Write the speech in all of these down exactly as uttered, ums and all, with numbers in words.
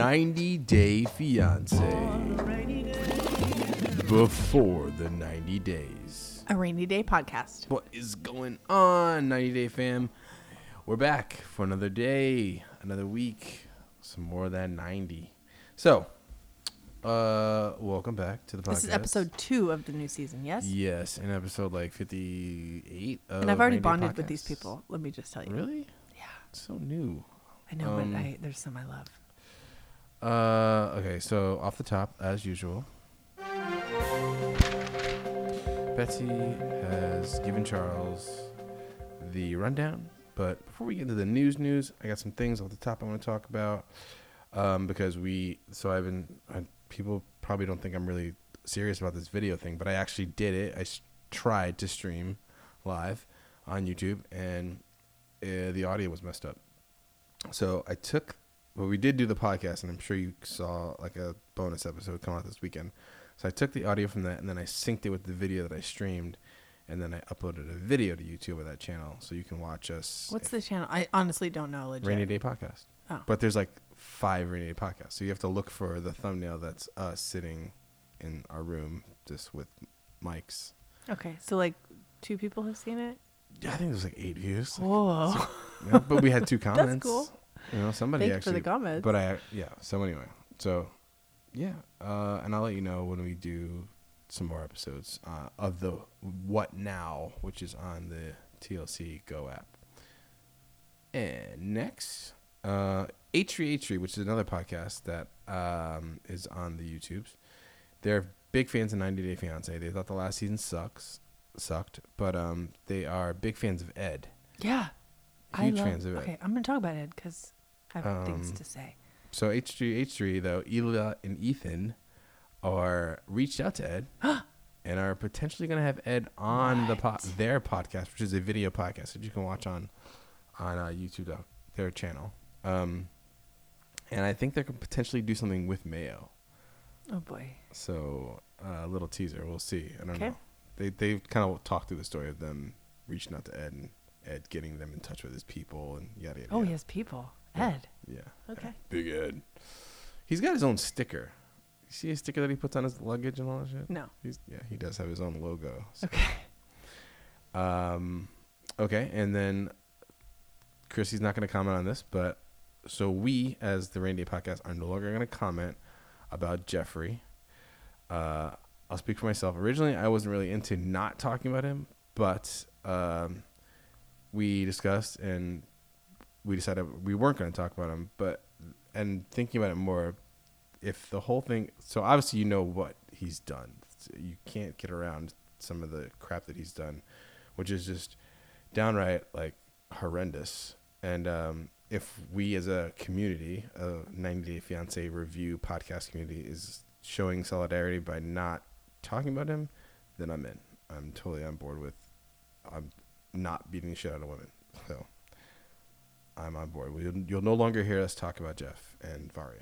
ninety Day Fiance. Before the ninety days. A rainy day podcast. What is going on, ninety Day fam? We're back for another day, another week, some more than ninety. So, uh, welcome back to the podcast. This is episode two of the new season, yes? Yes, in episode like fifty-eight. Of and I've already ninety Day bonded Podcasts. with these people. Let me just tell you. Really? Yeah. So new. I know, Um, but I, there's some I love. Uh, okay, so off the top, as usual, Betsy has given Charles the rundown. But before we get into the news news, I got some things off the top I want to talk about. Um, because we, so I've been, I, people probably don't think I'm really serious about this video thing, but I actually did it. I s- tried to stream live on YouTube, and uh, the audio was messed up. So I took, well, we did do the podcast, and I'm sure you saw like a bonus episode come out this weekend. So I took the audio from that, and then I synced it with the video that I streamed, and then I uploaded a video to YouTube of that channel, so you can watch us. What's the channel? I honestly don't know. Legit. Rainy Day Podcast. Oh. But there's like five Rainy Day Podcasts, so you have to look for the thumbnail that's us sitting in our room just with mics. Okay, so like two people have seen it? Yeah, I think there's like eight views. Whoa. So, yeah, but we had two comments. That's cool. You know, somebody Thank you actually. for the comments. But I, yeah. So anyway, so yeah, uh, and I'll let you know when we do some more episodes uh, of the What Now, which is on the T L C Go app. And next, uh, H three H three, which is another podcast that um, is on the YouTubes. They're big fans of ninety Day Fiance. They thought the last season sucks, sucked, but um, they are big fans of Ed. Yeah. Huge I love, fans of Ed. Okay, I'm going to talk about it because I have things Um, to say. So H three H three, though, Ela and Ethan are reached out to Ed and are potentially going to have Ed on the po- What? their podcast, which is a video podcast that you can watch on on uh, YouTube, uh, their channel. Um, and I think they're going to potentially do something with Mayo. Oh, boy. So uh, a little teaser. We'll see. I don't Okay. know. They they kind of talked through the story of them reaching out to Ed and Ed getting them in touch with his people and yada yada. Oh, yada. he has people. Yeah. Ed. Yeah. Okay. Big Ed. He's got his own sticker. You see his sticker that he puts on his luggage and all that shit? No. He's yeah, he does have his own logo. So. Okay. Um okay, and then Chrissy's not gonna comment on this, but so we as the Rainy Day Podcast are no longer gonna comment about Jeffrey. Uh I'll speak for myself. Originally I wasn't really into not talking about him, but um we discussed and we decided we weren't going to talk about him, but and thinking about it more, if the whole thing, so obviously you know what he's done. You can't get around some of the crap that he's done, which is just downright like horrendous. And um, if we as a community, a ninety Day Fiance review podcast community, is showing solidarity by not talking about him, then I'm in. I'm totally on board with I'm not beating the shit out of women. So I'm on board. We'll, you'll no longer hear us talk about Jeff and Varia.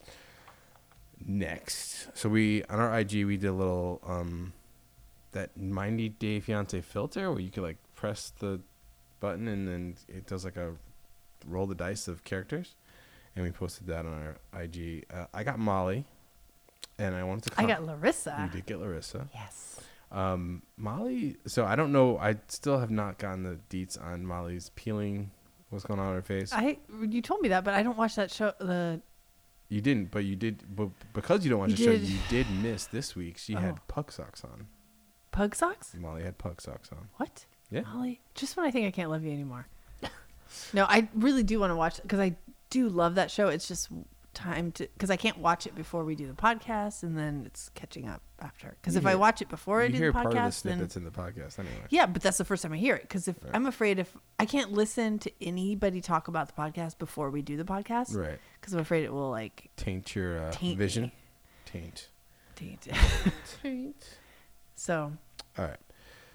Next, so we on our I G we did a little um that ninety Day Fiance filter where you could like press the button and then it does like a roll the dice of characters, and we posted that on our I G. Uh, I got Molly, and I wanted to. Com- I got Larissa. You did get Larissa. Yes. Um, Molly. So I don't know. I still have not gotten the deets on Molly's peeling. What's going on on her face? I you told me that, but I don't watch that show. The You didn't, but you did. But because you don't watch You the show, did. you did miss this week. She Oh. had pug socks on. pug socks? Molly had pug socks on. What? Yeah. Molly, just when I think I can't love you anymore. No, I really do want to watch it because I do love that show. It's just time to because I can't watch it before we do the podcast, and then it's catching up after. Because if I Yeah. watch it before I You do hear the part of the podcast, then snippets in the podcast anyway. yeah, but that's the first time I hear it. Because if Right. I'm afraid if I can't listen to anybody talk about the podcast before we do the podcast, Right. because I'm afraid it will like Taint your uh, Taint vision. me. Taint. taint. Taint. So All right.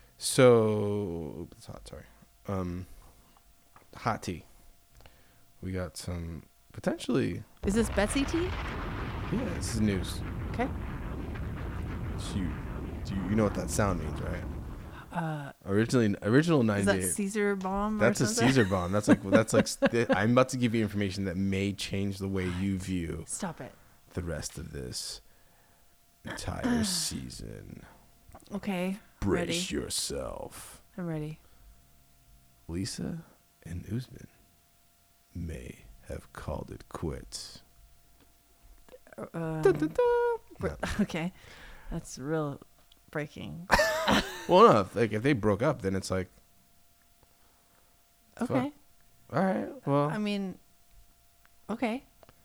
So it's hot. Sorry. Um, hot tea. We got some potentially. is this Betsy tea? Yeah, this is news. Okay. So you, do you, you know what that sound means, right? Uh, Originally, original is ninety-eight. that Caesar bomb? That's or a something? Caesar bomb. That's like that's like. I'm about to give you information that may change the way you view Stop it. the rest of this entire season. Okay. Brace ready. yourself. I'm ready. Lisa and Usman may have called it quits. Um, Dun, dun, dun. br- No. Okay. That's real breaking. Well, no, if, like if they broke up, then it's like, fuck. Okay. All right. Well, I mean, okay.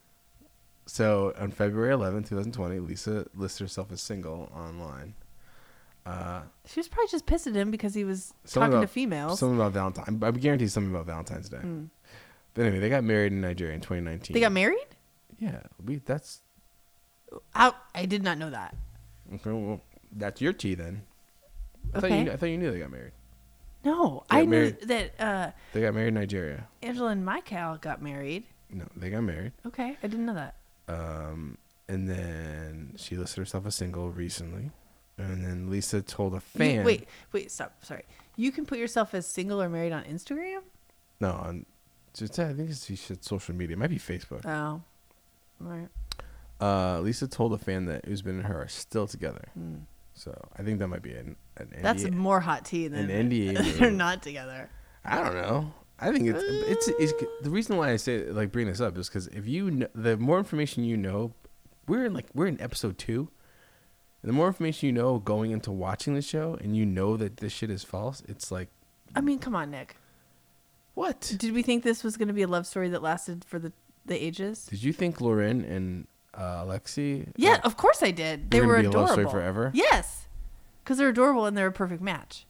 so on February eleventh, twenty twenty, Lisa listed herself as single online. Uh, She was probably just pissed at him because he was Something talking about- to females. something about Valentine. I guarantee something about Valentine's Day. Mm. But anyway, they got married in Nigeria in twenty nineteen. They got married? Yeah, we. That's How? I did not know that. okay. Well, that's your tea then. I thought Okay. you. I thought you knew they got married. No, They got I knew married. that uh, They got married in Nigeria. Angela and Michael got married. No, they got married. Okay, I didn't know that. Um, and then she listed herself as single recently. And then Lisa told a You- fan. wait, wait, stop. Sorry. You can put yourself as single or married on Instagram? No, on. Just, I think it's, she said social media. It might be Facebook. Oh, all right. Uh, Lisa told a fan that Usman and her are still together. Hmm. So I think that might be an, an That's N D A. more hot tea than An N D A they're move. not together. I don't know. I think it's it's, it's the reason why I say like bring this up is because if you know, the more information you know, we're in like we're in episode two. And the more information you know going into watching the show, and you know that this shit is false, it's like I mean, come on, Nick. what? Did we think this was going to be a love story that lasted for the, the ages? Did you think Lauren and uh, Alexi? Yeah, uh, of course I did. They They're were gonna be a love adorable. story forever? Yes, because they're adorable and they're a perfect match.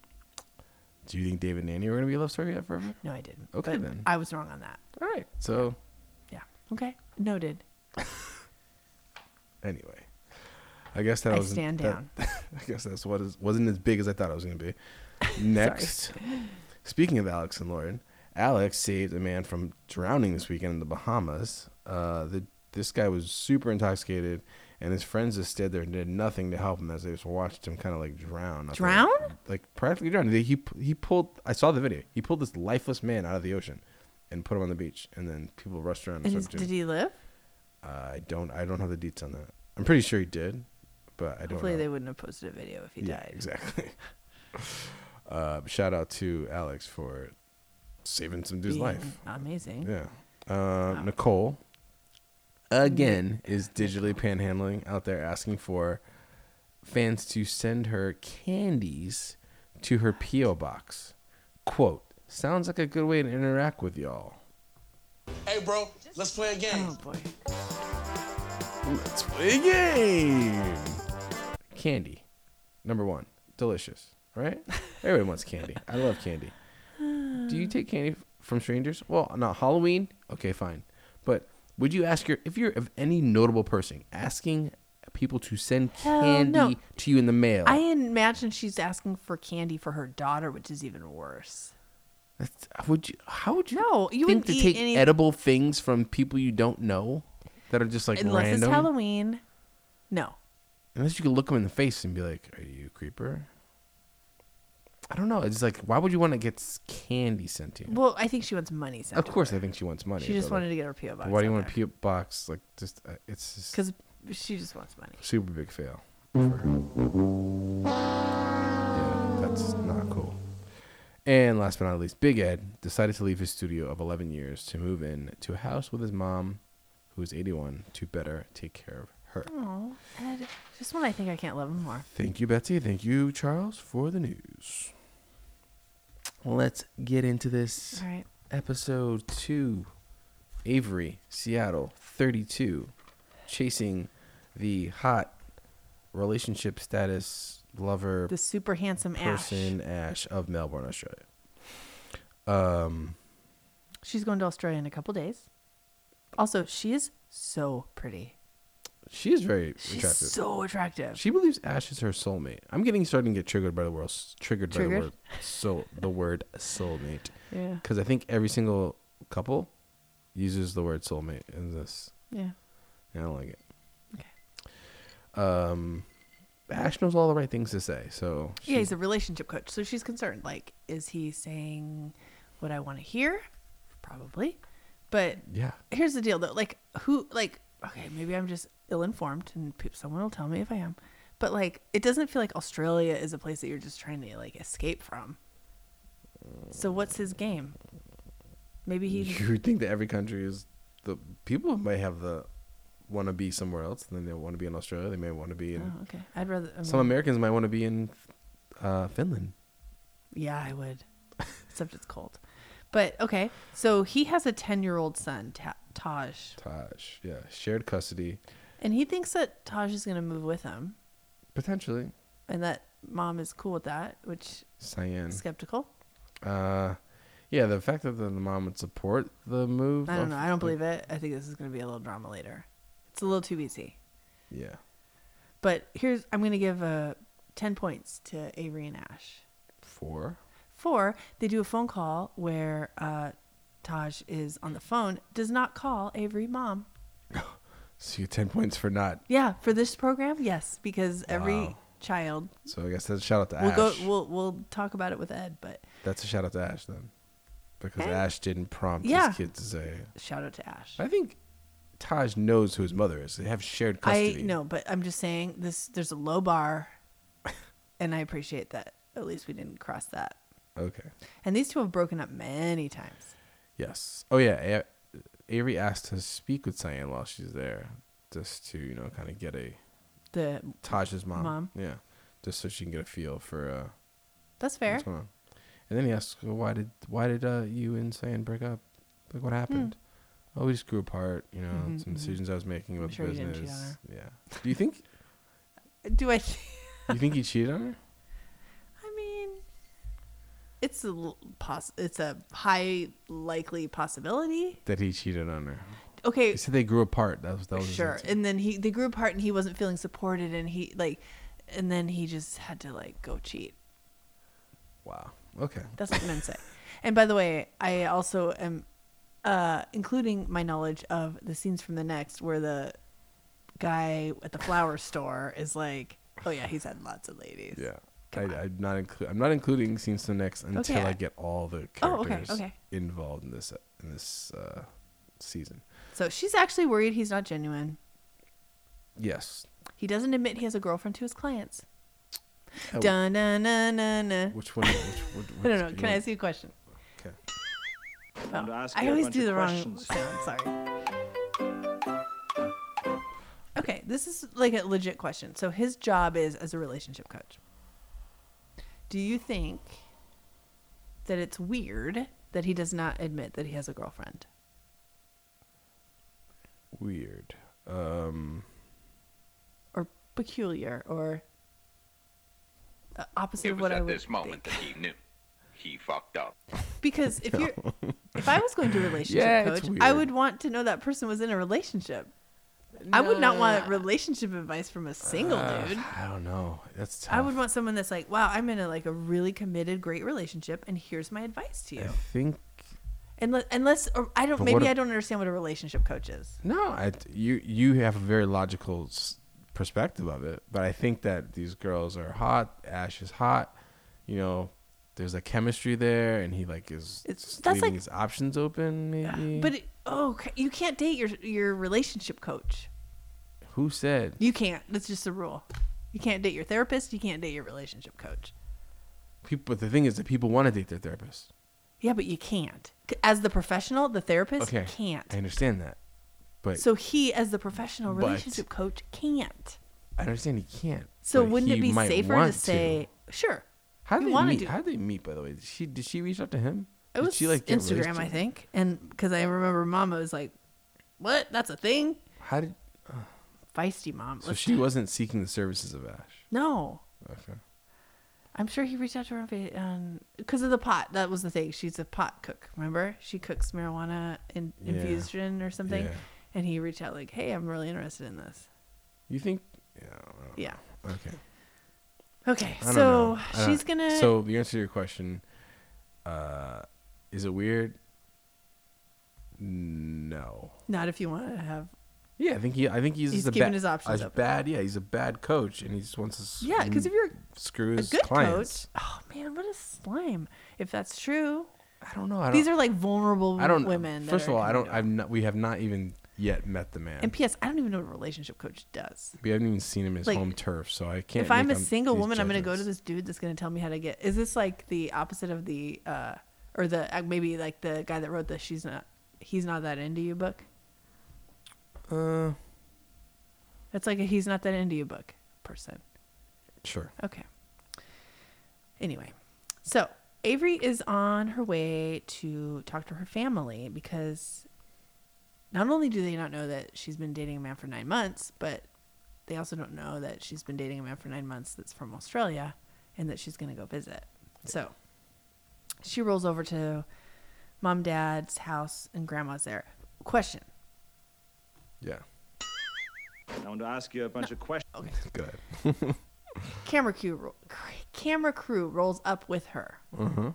do you think David and Annie were gonna be a love story forever? No, I didn't. Okay, But then. I was wrong on that. All right. So Yeah. Okay. Noted. anyway, I guess that I was stand down. I guess that's what is wasn't as big as I thought it was gonna be. Next, speaking of Alex and Lauren, Alex saved a man from drowning this weekend in the Bahamas. Uh, the this guy was super intoxicated, and his friends just stood there and did nothing to help him as they just watched him kind of like drown. I thought- Drown? Like practically drown. He he he pulled. I saw the video. He pulled this lifeless man out of the ocean, and put him on the beach. And then people rushed around. And And started did doing- he live? uh, I don't. I don't have the deets on that. I'm pretty sure he did, but I don't. Hopefully know. they wouldn't have posted a video if he Yeah, died. exactly. uh, shout out to Alex for saving some dude's Being life. Amazing. Yeah. Uh, Nicole, again, is digitally panhandling out there asking for fans to send her candies to her P O box. Quote, sounds like a good way to interact with y'all. Hey, bro, let's play a game. Oh boy. Let's play a game. Candy. Number one. Delicious. Right? Everyone wants candy. I love candy. Do you take candy from strangers? Well, not Halloween. Okay, fine. But would you ask your, if you're of any notable person, asking people to send Hell candy no. to you in the mail? I imagine she's asking for candy for her daughter, which is even worse. That's, would you, how would you No, you think wouldn't to eat take any- edible things from people you don't know that are just like Unless random? it's Halloween. No. Unless you could look them in the face and be like, "Are you a creeper?" I don't know. It's like, why would you want to get s- candy sent to you? Well, I think she wants money sent. Of to course, her. I think she wants money. She just but, like, wanted to get her P O box. why do you want a P O box? Like, just uh, it's just Because she just wants money. super big fail for her. Yeah, that's not cool. And last but not least, Big Ed decided to leave his studio of eleven years to move in to a house with his mom, who is eighty-one, to better take care of her. Oh, Ed, just when I think I can't love him more. Thank you, Betsy. Thank you, Charles, for the news. Let's get into this. All right. Episode two. Avery, Seattle, thirty-two, chasing the hot relationship status lover The super handsome Ash. person Ash of Melbourne, Australia. Um, She's going to Australia in a couple days. Also, she is so pretty. she is very She's attractive. so attractive. She believes Ash is her soulmate. I'm getting starting to get triggered by the word triggered by Triggered? the word so the word soulmate. yeah. Because I think every single couple uses the word soulmate in this. Yeah. I don't like it. Okay. Um, Ash knows all the right things to say. So Yeah, he's a relationship coach. So she's concerned. Like, is he saying what I want to hear? Probably. But yeah. here's the deal, though. Like, who, like, okay, maybe I'm just ill-informed and pe- someone will tell me if I am. But, like, it doesn't feel like Australia is a place that you're just trying to, like, escape from. So what's his game? Maybe he... You would think that every country is... the people might have the... want to be somewhere else, and then they want to be in Australia. They may want to be in... Oh, okay. I'd rather... I mean, some Americans might want to be in uh, Finland. Yeah, I would. Except it's cold. But, okay. So he has a ten-year-old son, Ta- Taj. Taj, yeah. Shared custody. And he thinks that Taj is going to move with him. Potentially. And that mom is cool with that, which... Cyan. Skeptical. Uh, yeah, the fact that the mom would support the move. I don't of- know. I don't believe it. I think this is going to be a little drama later. It's a little too easy. Yeah. But here's... I'm going to give uh, ten points to Avery and Ash. Four. Four, they do a phone call where uh, Taj is on the phone, does not call Avery mom. So you get ten points for not. Yeah, for this program, yes, because every Wow. child... So I guess that's a shout out to We'll Ash. go. We'll we'll talk about it with Ed, but That's a shout out to Ash then. Because Okay. Ash didn't prompt Yeah. his kid to say. shout out to Ash. I think Taj knows who his mother is. They have shared custody. I know, but I'm just saying this. There's a low bar, and I appreciate that. At least we didn't cross that. Okay. And these two have broken up many times. Yes. Oh yeah. A- Avery asked to speak with Cyan while she's there, just to you know kind of get a The Taj's mom. Mom. Yeah. Just so she can get a feel for uh, that's fair. what's going on. And then he asks, well, "Why did why did uh, you and Cyan break up? Like what happened?" Oh, we just grew apart. You know, Mhm, some mhm. decisions I was making about sure the you didn't cheat on business. her. Yeah. Do you think? Do I? you think he cheated on her? I mean, it's a l- poss- It's a high likely possibility. That he cheated on her. Okay, He said they grew apart. That was that was his sure. answer. And then he they grew apart, and he wasn't feeling supported, and he like, and then he just had to like go cheat. Wow. Okay. That's what men say. And by the way, I also am uh, including my knowledge of the scenes from the next, where the guy at the flower store is like, "Oh yeah, he's had lots of ladies." Yeah. I, Come on. I'm not inclu- I'm not including scenes to next until Okay. I get all the Oh, okay, characters okay. involved in this in this uh, season. So she's actually worried he's not genuine. Yes. He doesn't admit he has a girlfriend to his clients. Uh, Dun dun dun dun dun. Which one? Which, which, I don't know. which- Can I ask you a question? Okay. Oh, to ask I you a always bunch do of the wrong questions. sound. Sorry. Okay, this is like a legit question. So his job is as a relationship coach. Do you think that it's weird that he does not admit that he has a girlfriend? Weird. Um. Or peculiar or uh, opposite It of was what I at would this moment think? that he knew. He fucked up. Because if you're if I was going to a relationship Yeah, it's coach, I weird. would want to know that person was in a relationship. I would not want Nah. relationship advice from a single Uh, dude. I don't know. That's tough. I would want someone that's like, wow, I'm in a like a really committed, great relationship, and here's my advice to I you. think Unless, unless or I don't, But maybe what if- I don't understand what a relationship coach is. no. I you you have a very logical s- perspective of it, but I think that these girls are hot. Ash is hot. You know, there's a chemistry there, and he like is It's- just that's leaving like- his options open. Maybe. But it, oh, c- you can't date your your relationship coach. who said? You can't. That's just a rule. You can't date your therapist. You can't date your relationship coach. People, but the thing is that people want to date their therapist. Yeah, but you can't. C- As the professional, the therapist Okay, can't. I understand that, but So he, as the professional But- relationship coach, can't. I understand he can't. So but wouldn't he it be might safer to want say, sure? How you did they wanna meet? do- How did they meet? By the way, did she did she reach out to him? It Did was she, like, get Instagram, released I to- think, and because I remember Mama was like, "What? That's a thing." How did? Feisty mom. So Let's she t- wasn't seeking the services of Ash. No, Okay. I'm sure he reached out to her on fa- on because of the pot. That was the thing. She's a pot cook. Remember, she cooks marijuana in, Yeah. infusion or something, Yeah. and he reached out like, "Hey, I'm really interested in this." You think? Yeah. I don't know. Yeah. Okay. Okay, I don't so know. I don't- she's gonna. So the answer to your question, uh, is it weird? No. Not if you want to have Yeah, I think he. I think he's, He's a keeping ba- his options a open. bad. Yeah, he's a bad coach, and he just wants to. s- Yeah, because if you're screw a his good clients. coach, oh man, what a slime! If that's true, I don't know. I don't, these are like vulnerable I don't. women. that First of are all, I coming don't. to I've him. not. We have not even yet met the man. And P S. I don't even know what a relationship coach does. We haven't even seen him in his Like, home turf, so I can't. If I'm make a him- single these woman, I'm going to go to judgments. this dude that's going to tell me how to get. Is this like the opposite of the, uh, or the uh, maybe like the guy that wrote the "She's Not, He's Not That Into You" book? Uh, It's like a "He's Not That Into You" book person. sure. Okay. Anyway, so Avery is on her way to talk to her family because not only do they not know that she's been dating a man for nine months, but they also don't know that she's been dating a man for nine months that's from Australia and that she's going to go visit. So she rolls over to mom, dad's house, and grandma's there. Question. Yeah. I want to ask you a bunch of questions. Go ahead. Camera crew, ro- camera crew rolls up with her. Uh huh.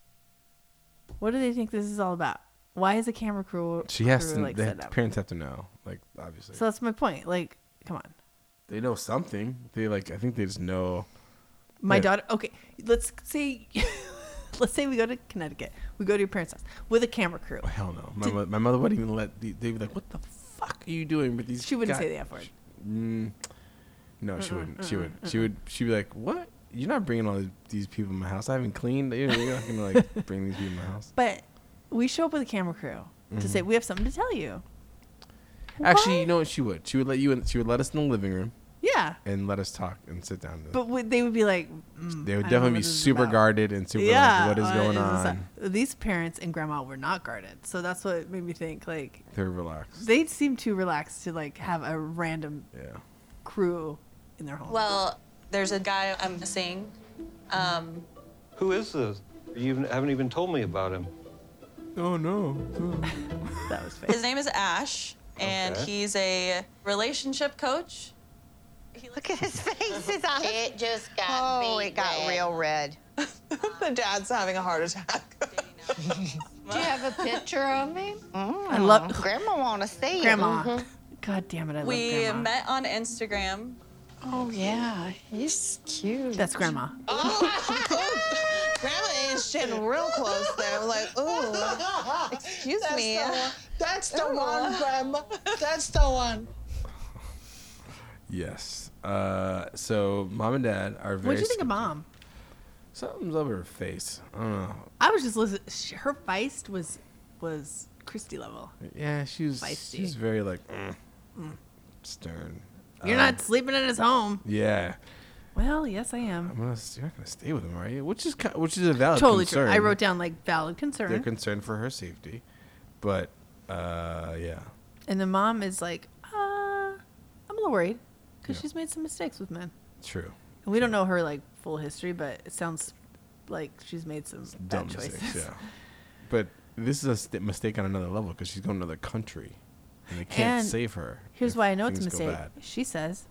What do they think this is all about? Why is a camera crew? She has crew, to. like They, set up? parents have to know. Like obviously, So that's my point. Like, come on. they know something. They like. I think they just know. My Yeah. daughter. Okay, let's say, let's say we go to Connecticut. We go to your parents' house with a camera crew. Oh, hell no. My, Did- mo- my mother wouldn't even let. The, they'd be like, "What the fuck are you doing with these?" She wouldn't guy-" say the F word. Mm, no, she wouldn't. She would. She would. She'd be like, "What? You're not bringing all these people in my house. I haven't cleaned. You're you're not gonna like bring these people in my house." But we show up with a camera crew to say we have something to tell you. Mm-hmm. Actually, Why? you know what? She would. She would let you in. She would let us in the living room Yeah, and let us talk and sit down. but would, they would be like, mm, they would I don't know definitely what be this is super about. guarded and super Yeah, like, what is uh, going this on? These parents and grandma were not guarded, so that's what made me think like They're relaxed. they seem too relaxed to like have a random Yeah. crew in their home. Well, there's a guy I'm missing. Um, Who is this? You haven't even told me about him. Oh no. that was fake. his name is Ash, and Okay. he's a relationship coach. He Look at his face. His eyes. It just got Oh, beat it got red. real red. The dad's having a heart attack. Do you have a picture of him? I love Grandma want to see grandma. it. God damn it, I we love grandma. met on Instagram. Oh yeah, he's cute. That's grandma. Grandma aged in real close there. I'm like, ooh, excuse That's me. the one. That's the one, Grandma. That's the one. Yes. Uh, so mom and dad are very. What did you think of skeptical. mom? Something's over her face. I don't know. I was just listening. sh- Her feist was was Christy level. Yeah, she was. Feisty. She was very like mm, stern. You're Um, not sleeping in his home. Yeah. Well, yes, I am. I'm gonna. You're not gonna stay with him, are you? Which is ki- which is a valid Totally concern. true. I wrote down like valid concern. They're concerned for her safety, but uh, yeah. And the mom is like, uh, I'm a little worried because Yeah. she's made some mistakes with men. True. And we don't know her like full history, but it sounds like she's made some Dumb bad choices. mistakes. Yeah. But this is a st- mistake on another level because she's going to another country, and they can't And save her. Here's if why I know it's a things go mistake. bad. She says,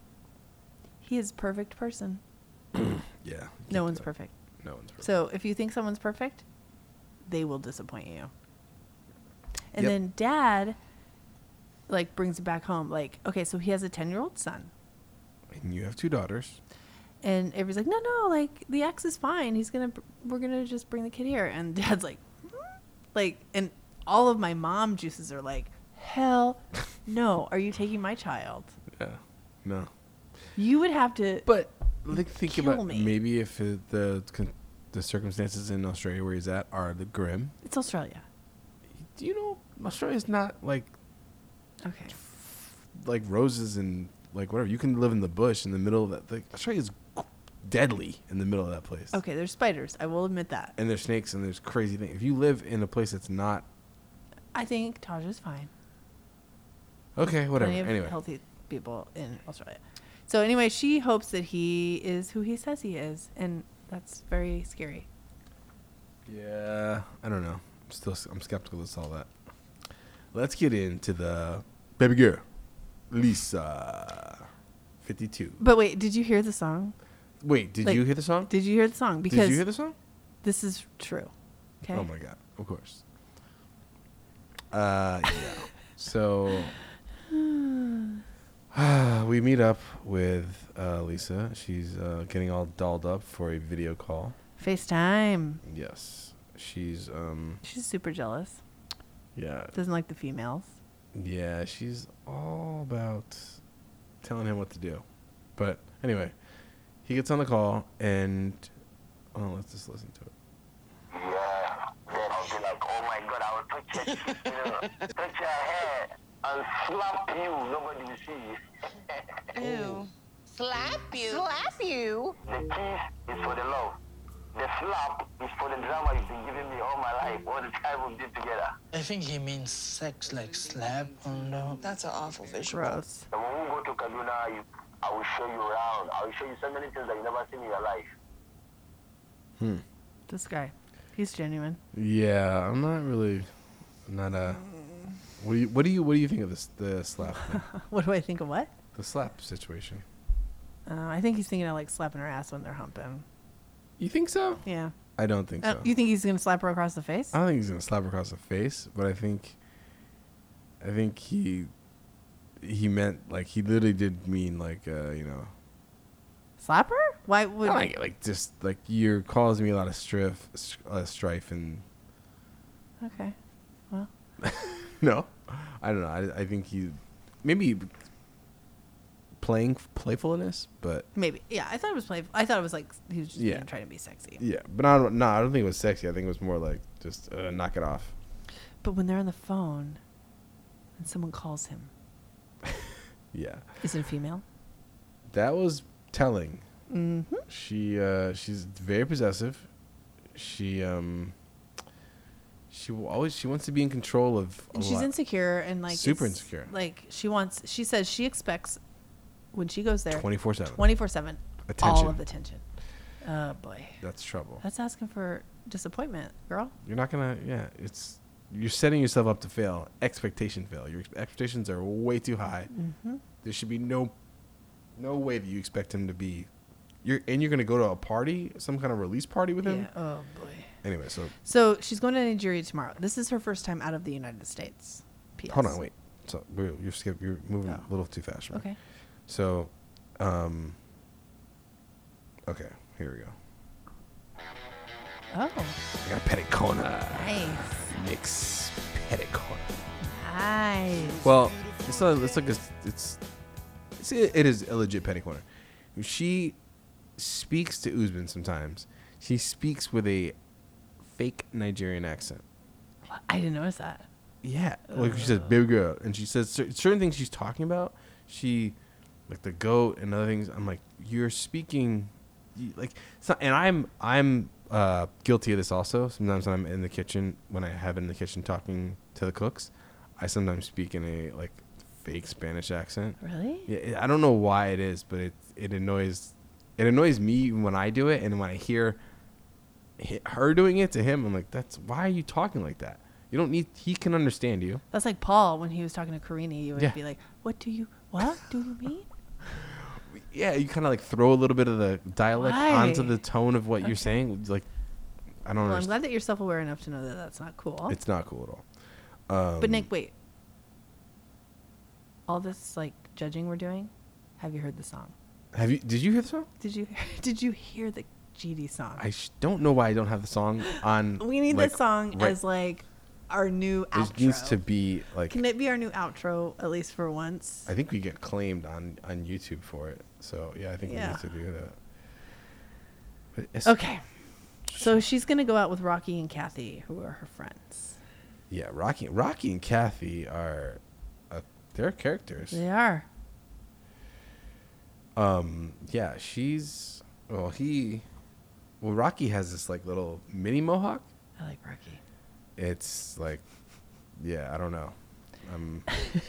he is a perfect person. Yeah. No one's perfect. No one's perfect. So if you think someone's perfect, they will disappoint you. And Yep. then dad, like, brings it back home. Like, okay, so he has a ten-year-old son. And you have two daughters. And everybody's like, no, no, like, the ex is fine. He's going to, we're going to just bring the kid here. And dad's like, hmm? Like, and all of my mom juices are like, hell no. Are you taking my child? Yeah. No. You would have to. But like, think Kill about me. maybe if it, the con- the circumstances in Australia where he's at are the grim. It's Australia. Do you know Australia's not like Okay. like roses and like whatever. You can live in the bush in the middle of that. Like Australia's deadly in the middle of that place. Okay, there's spiders. I will admit that. And there's snakes and there's crazy things. If you live in a place that's not I think Taj is fine. okay, whatever. Plenty of Anyway, healthy people in Australia. So anyway, she hopes that he is who he says he is, and that's very scary. yeah, I don't know. I'm still I'm skeptical of all that. Let's get into the baby girl, Lisa, fifty-two. But wait, did you hear the song? Wait, did Like, you hear the song? Did you hear the song? Because Did you hear the song? this is true. Okay. Oh my god, of course. Uh, yeah. So We meet up with uh, Lisa. She's uh, getting all dolled up for a video call. FaceTime. Yes. She's, um, She's super jealous. yeah. Doesn't like the females. Yeah, she's all about telling him what to do. But anyway, he gets on the call and, oh, let's just listen to it. Yeah. Then I'll be like, oh my God, I will touch your, you know, touch your hair and slap you. Nobody will see you. Ew. Slap you. Slap you. The kiss is for the love. The slap is for the drama you've been giving me all my life, all the time we've been together. I think he means sex, like slap on the... That's an awful visual. Gross. And when we go to Kaduna, you, I will show you around. I will show you so many things that you never seen in your life. Hmm. This guy. He's genuine. Yeah, I'm not really, not a. What do you what do you what do you think of this the slap thing? What do I think of what? The slap situation? Uh, I think he's thinking of like slapping her ass when they're humping. You think so? Yeah. I don't think Uh, so. you think he's gonna slap her across the face? I don't think he's gonna slap her across the face, but I think, I think he, he meant like he literally did mean like uh you know. Slap her? Why would? I like like just like you're causing me a lot of strife, uh, strife and. Okay. Well. No, I don't know. I I think he, maybe. Playing playfulness, but Maybe. Yeah, I thought it was playful. I thought it was like he was just Yeah. being, trying to be sexy. yeah, but I don't. No, I don't think it was sexy. I think it was more like just uh, knock it off. But when they're on the phone and someone calls him, Yeah, is it a female? that was telling. Mm-hmm. She uh, she's very possessive. She um. She will always she wants to be in control of. A And she's lot. insecure and like Super it's- insecure. Like she wants. She says she expects when she goes there twenty-four seven. twenty-four seven Attention. all of the attention. Oh boy, That's trouble. that's asking for disappointment, girl. You're not gonna. Yeah, it's you're setting yourself up to fail. Expectation fail. Your expectations are way too high. Mm-hmm. There should be no, no way that you expect him to be. You're and you're gonna go to a party, some kind of release party with him. Yeah. Oh boy. Anyway, so So she's going to Nigeria tomorrow. This is her first time out of the United States. P S. hold on, wait. So we're, you're skip. You're moving Oh. a little too fast, right? Okay. So, um. Okay, here we go. Oh, I got a petty corner. nice, Nick's petty corner. nice. Well, it's not. It's like a, it's. It's it is a legit petty corner. She speaks to Usman sometimes. She speaks with a fake Nigerian accent. I didn't notice that. Yeah, like she says, "Baby girl," and she says cer- certain things she's talking about. She, like the goat and other things. I'm like, you're speaking, you, like, it's not, and I'm I'm uh, guilty of this also. Sometimes when I'm in the kitchen, when I have been in the kitchen talking to the cooks, I sometimes speak in a like fake Spanish accent. Really? Yeah, I don't know why it is, but it it annoys it annoys me when I do it, and when I hear hi- her doing it to him, I'm like, that's why are you talking like that? You don't need. He can understand you. That's like Paul when he was talking to Karini. You would Yeah. be like, "What do you? What do you mean?" Yeah, you kind of like throw a little bit of the dialect Why? onto the tone of what Okay. you're saying. Like, I don't Well, I'm understand. glad that you're self-aware enough to know that that's not cool. It's not cool at all. Um, But Nick, wait. All this like judging we're doing, have you heard the song? have you? Did you hear the song? Did you did you hear the G D song? I sh- don't know why I don't have the song on. we need like, this song right- as like our new It outro. needs to be like. Can it be our new outro at least for once? I think we get claimed on on YouTube for it. So yeah, I think Yeah. we need to do that. But it's, Okay. So she's gonna go out with Rocky and Kathy, who are her friends. Yeah, Rocky, Rocky and Kathy are, uh, they're characters. They are. Um, yeah, she's. Well, he. Well, Rocky has this like little mini mohawk. I like Rocky. It's like, yeah, I don't know. Um,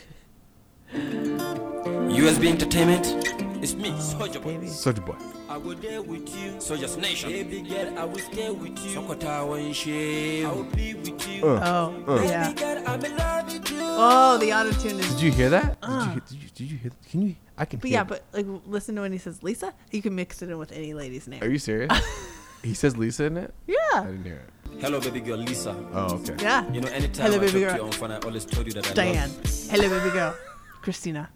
U S B Entertainment. It's me, Soulja Boy. Soulja Boy. I will there with you, Soulja's Nation. Baby girl, I will stay with you. Sokota when she. I will be with you. Uh, Oh, uh. yeah. Baby girl, I'm in love with you. Oh, the autotune is. Did you hear that? Uh. Did, you, hear- did you? Did you hear? Can you? I can. But hear yeah, it. but like, listen to when he says Lisa. You can mix it in with any lady's name. Are you serious? He says Lisa in it. I Yeah. didn't hear it. Hello, baby girl, Lisa. Oh, okay. Yeah. You know, anytime Hello, I baby talk girl. to you on phone, I always told you that I Diane. love you. Hello, baby girl. Christina.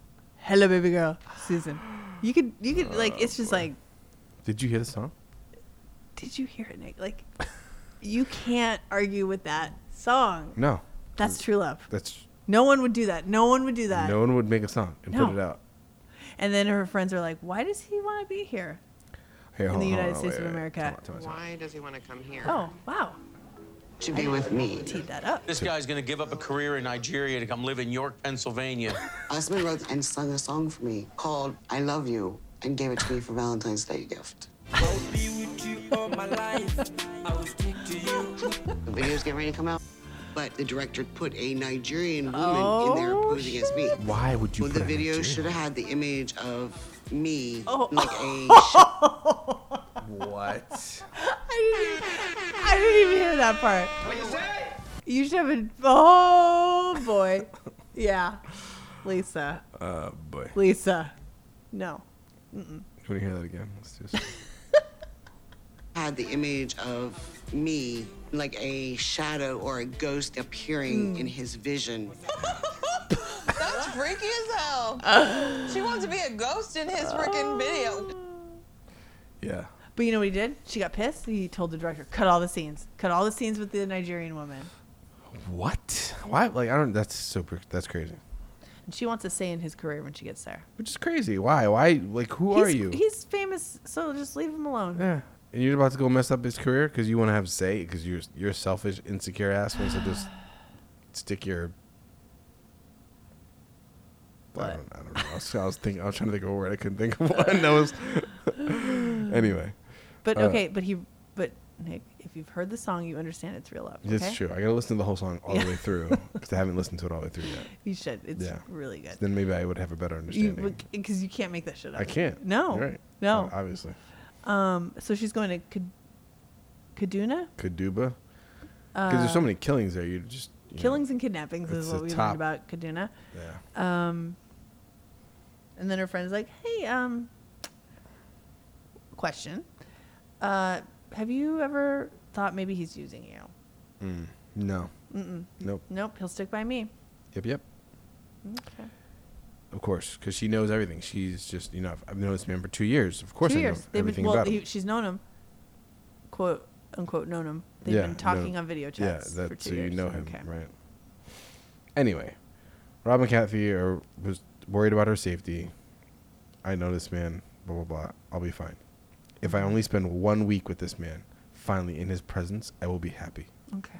Hello, baby girl, Susan. You could, you could, like, it's just like, Did you hear the song? did you hear it, Nick? Like, you can't argue with that song. No. That's true love. That's No one would do that. No one would do that. no one would make a song and No. put it out. And then her friends are like, why does he want to be here Here, in hold the on, United hold on, States wait, of wait, America? tell me, tell me, tell me. Why does he want to come here? Oh, wow. To be with me. Teed that up. This guy's gonna give up a career in Nigeria to come live in York, Pennsylvania. Husband wrote and sung a song for me called I Love You and gave it to me for Valentine's Day gift. I'll be with you all my life. I will stick to you. The video's getting ready to come out, but the director put a Nigerian woman Oh, in there posing as me. Why would you Well, put the a video Nigerian? should have had the image of me, Oh. like a sh- What? I didn't, even, I didn't even hear that part. What you say? You should have been. Oh boy, yeah, Lisa. Uh, boy. Lisa, no. Mm-mm. Can we hear that again? Let's do this. had the image of me, like a shadow or a ghost appearing Mm. in his vision. That's freaky as hell. She wants to be a ghost in his freaking video. Yeah. But you know what he did? She got pissed. He told the director, cut all the scenes. Cut all the scenes with the Nigerian woman. What? Why? Like, I don't. That's super. That's crazy. And she wants to stay in his career when she gets there. Which is crazy. Why? Why? Like, who he's, are you? He's famous, so just leave him alone. Yeah. And you're about to go mess up his career because you want to have say because you're you're a selfish, insecure ass wants to just stick your. I What? don't, I don't know. I was, I was thinking. I was trying to think of a word. I couldn't think of one. That was. Anyway. But Uh, okay, but he, but Nick, if you've heard the song, you understand it's real love. It's okay? true. I gotta listen to the whole song all Yeah. the way through because I haven't listened to it all the way through yet. You should. It's Yeah. really good. Then maybe I would have a better understanding. Because you, can't make that shit up. I can't. No. You're right. No. Uh, obviously. Um. So she's going to Kad- Kaduna. Kaduba. Because there's so many killings there. You just you know, Killings and kidnappings it's is what the we top. learned about Kaduna. Yeah. Um. And then her friend's like, "Hey, um. Question. Uh, have you ever thought maybe he's using you?" Mm, no. Mm-mm. Nope. Nope. He'll stick by me. Yep. Yep. Okay. Of course, because she knows everything. She's just you know I've, I've known this man for two years. Of course, Two I know years. They've everything been, well, about him. he, she's known him. Quote unquote known him. They've yeah, been talking no- on video Yeah, chats that, for two so years. you know him, Okay. right? Anyway, Rob and Kathy are was worried about her safety. I know this man. Blah blah blah. I'll be fine. If I only spend one week with this man, finally in his presence, I will be happy. Okay.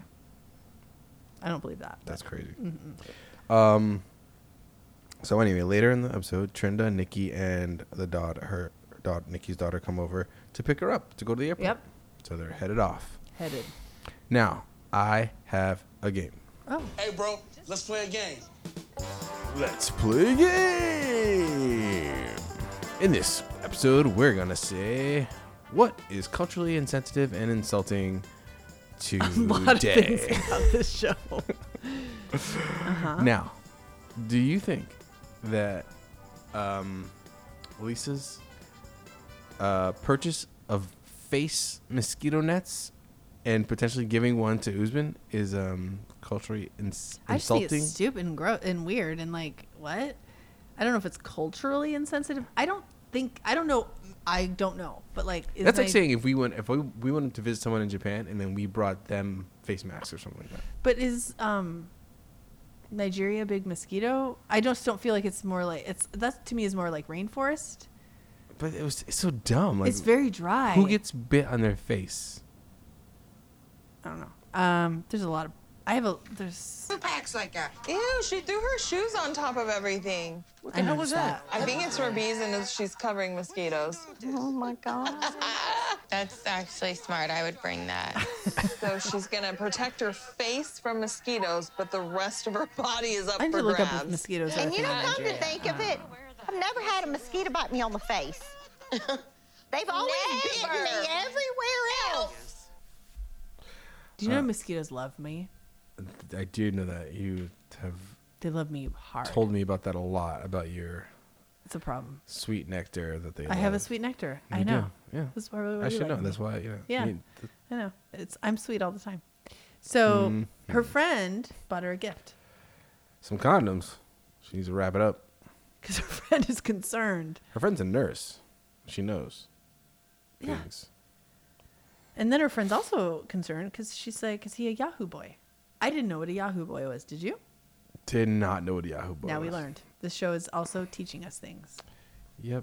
I don't believe that. That's crazy. Mm-mm. Um. So anyway, later in the episode, Trinda, Nikki, and the daughter, her daughter, Nikki's daughter, come over to pick her up to go to the airport. Yep. So they're headed off. Headed. Now I have a game. Oh. Hey, bro, let's play a game. Let's play a game. In this episode, we're gonna say what is culturally insensitive and insulting today. A lot of things about this show. uh-huh. Now, do you think that um, Lisa's uh, purchase of face mosquito nets and potentially giving one to Usman is um, culturally ins- I just think insulting? it's stupid and gross and weird and like what? I don't know if it's culturally insensitive. I don't think I don't know. I don't know. But like is That's like Ni- saying if we went if we, we went to visit someone in Japan and then we brought them face masks or something like that. But is um Nigeria a big mosquito? I just don't feel like it's more like it's that to me is more like rainforest. But it was it's so dumb. Like, It's very dry. Who gets bit on their face? I don't know. Um, there's a lot of. I have a. There's. Who packs like that? Ew, she threw her shoes on top of everything. What the I hell was noticed I think it's for bees and it's, she's covering mosquitoes. Oh my God. That's actually smart. I would bring that. So she's gonna protect her face from mosquitoes, but the rest of her body is up I need for to look grabs. up if mosquitoes are a And you thing know, in come to Nigeria. think of it, I've never had a mosquito bite me on the face. They've always bitten me everywhere else. Do you know Uh, mosquitoes love me? I do know that you have They love me hard. told me about that a lot about your It's a problem. sweet nectar that they. I have a love. sweet nectar. You I know. do, yeah. That's why really I should like know. me. That's why you know. Yeah. you- th- I know. It's I'm sweet all the time. So Mhm. her friend bought her a gift some condoms. She needs to wrap it up. because her friend is concerned. Her friend's a nurse. She knows. Yeah. Things. And then her friend's also concerned because she's like, is he a Yahoo boy? I didn't know what a Yahoo boy was. Did you? Did not know what a Yahoo boy Now was. we learned. This show is also teaching us things. Yep.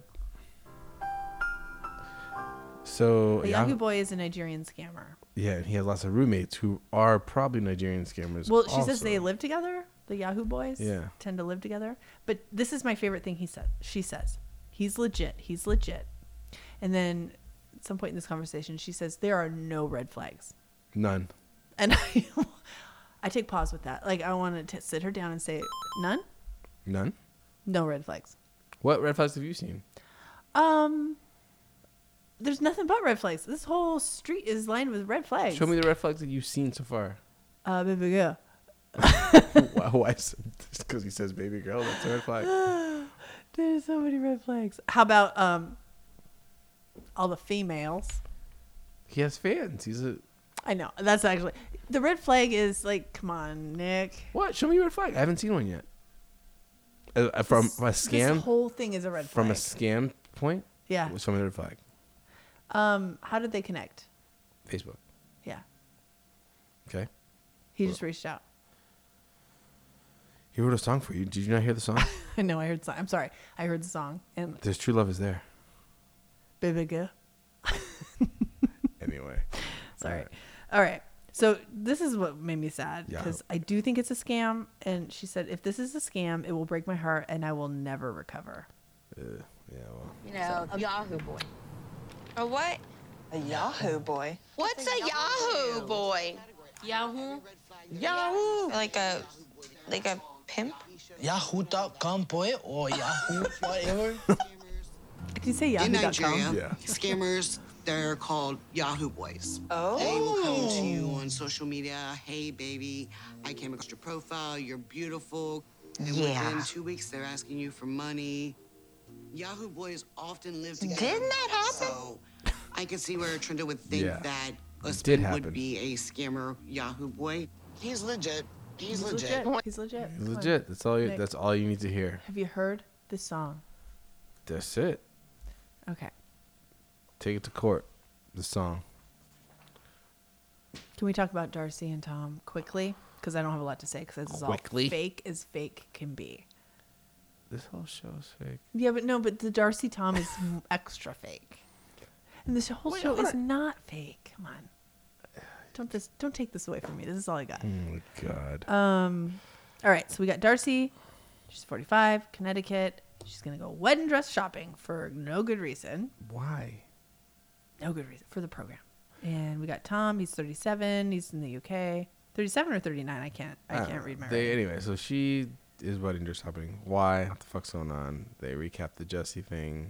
So A Yahoo boy is a Nigerian scammer. Yeah, and he has lots of roommates who are probably Nigerian scammers. Well, she also. says they live together. The Yahoo boys Yeah. tend to live together. But this is my favorite thing he said. She says, he's legit. He's legit. And then at some point in this conversation, she says, there are no red flags. None. And I, I take pause with that. Like, I want to sit her down and say, none? None? No red flags. What red flags have you seen? Um, there's nothing but red flags. This whole street is lined with red flags. Show me the red flags that you've seen so far. Uh, baby girl. Why? Why? Just because he says baby girl, that's a red flag. There's so many red flags. How about um, all the females? He has fans. He's a. I know. That's actually the red flag. Is like, come on, Nick. What? Show me a red flag. I haven't seen one yet. Uh, from This- a scam. This whole thing is a red From flag. a scam point. Yeah. Show me the red flag. Um, how did they connect? Facebook. Yeah, Okay. he just reached out. He wrote a song for you. Did you not hear the song? I know. I heard. The song. I'm sorry. I heard the song and There's true love is there. baby girl. Anyway. Sorry. All right. All right. So this is what made me sad Yeah. because I do think it's a scam. And she said, if this is a scam, it will break my heart and I will never recover. Uh, yeah. Well. You know, a Yahoo boy. A what? A Yahoo boy. What's a Yahoo boy? Yahoo? Yahoo! Like a, like a pimp? Yahoo dot com boy or Yahoo whatever. Can you say Yahoo In dot Nigeria, com? Yeah. scammers, they're called Yahoo boys. Oh. They will come to you on social media. Hey, baby, I came across your profile. You're beautiful. And Yeah. within two weeks, they're asking you for money. Yahoo boys often live together. Didn't that happen? So I can see where Trinda would think Yeah. that It Usman did would happen. be a scammer Yahoo boy. He's legit. He's, He's legit. legit. He's legit. He's Come on. legit. That's all. You, Nick. that's all you need to hear. Have you heard this song? That's it. Okay. Take it to court. The song. Can we talk about Darcy and Tom quickly? Because I don't have a lot to say because this is all Quickly? fake as fake can be. This whole show is fake. Yeah, but no, but the Darcy Tom is m- extra fake. And this whole Wait, show hold is not fake. Come on. Don't this don't take this away from me. This is all I got. Oh my god. Um all right, so we got Darcy. She's forty-five, Connecticut. She's gonna go wedding dress shopping for no good reason. Why? No good reason for the program. And we got Tom. He's thirty-seven. He's in the U K. thirty-seven or thirty-nine. I can't. I Uh, can't read my. They, writing. anyway, so she is wedding dress shopping. Why? What the fuck's going on? They recap the Jesse thing,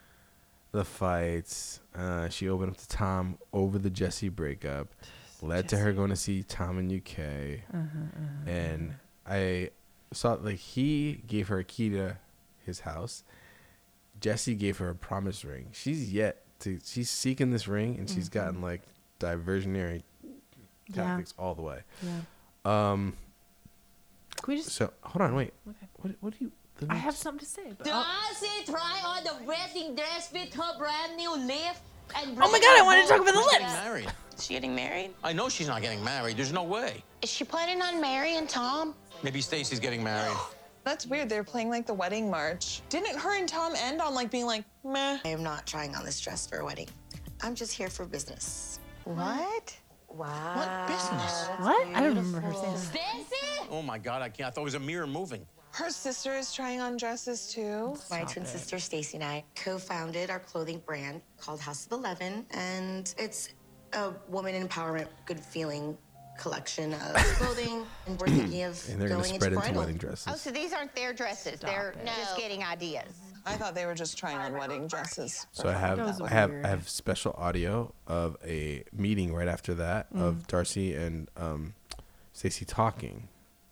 the fights. Uh, she opened up to Tom over the Jesse breakup, led to her going to see Tom in U K, Uh-huh, uh-huh, and I saw like he gave her a key to his house. Jesse gave her a promise ring. She's yet to. She's seeking this ring, and she's Mhm. gotten like diversionary Yeah. tactics all the way. Yeah. Um. Can we just? So hold on, wait. Okay. What? What do you? the I have next- something to say. But I'll- Darcy try on the wedding dress with her brand new lip. And Oh my God, I wanted to talk about the lips. Getting married. Is she getting married? I know she's not getting married. There's no way. Is she planning on marrying Tom? Maybe Stacy's getting married. That's weird. They're playing like the wedding march. Didn't her and Tom end on like being like, meh? I am not trying on this dress for a wedding. I'm just here for business. What? Wow. What business? What? I don't remember her saying that. Stacy? Oh my God, I can't. I thought it was a mirror moving. Her sister is trying on dresses too. My twin sister Stacy and I co-founded our clothing brand called House of Eleven, and it's a woman empowerment, good feeling collection of clothing, and we're thinking of And they're gonna going spread into into bridal. wedding dresses. Oh, so these aren't their dresses. They're it. just getting ideas. I thought they were just trying on wedding dresses. So I have That was I have weird. I have special audio of a meeting right after that Mm. of Darcy and um, Stacey talking.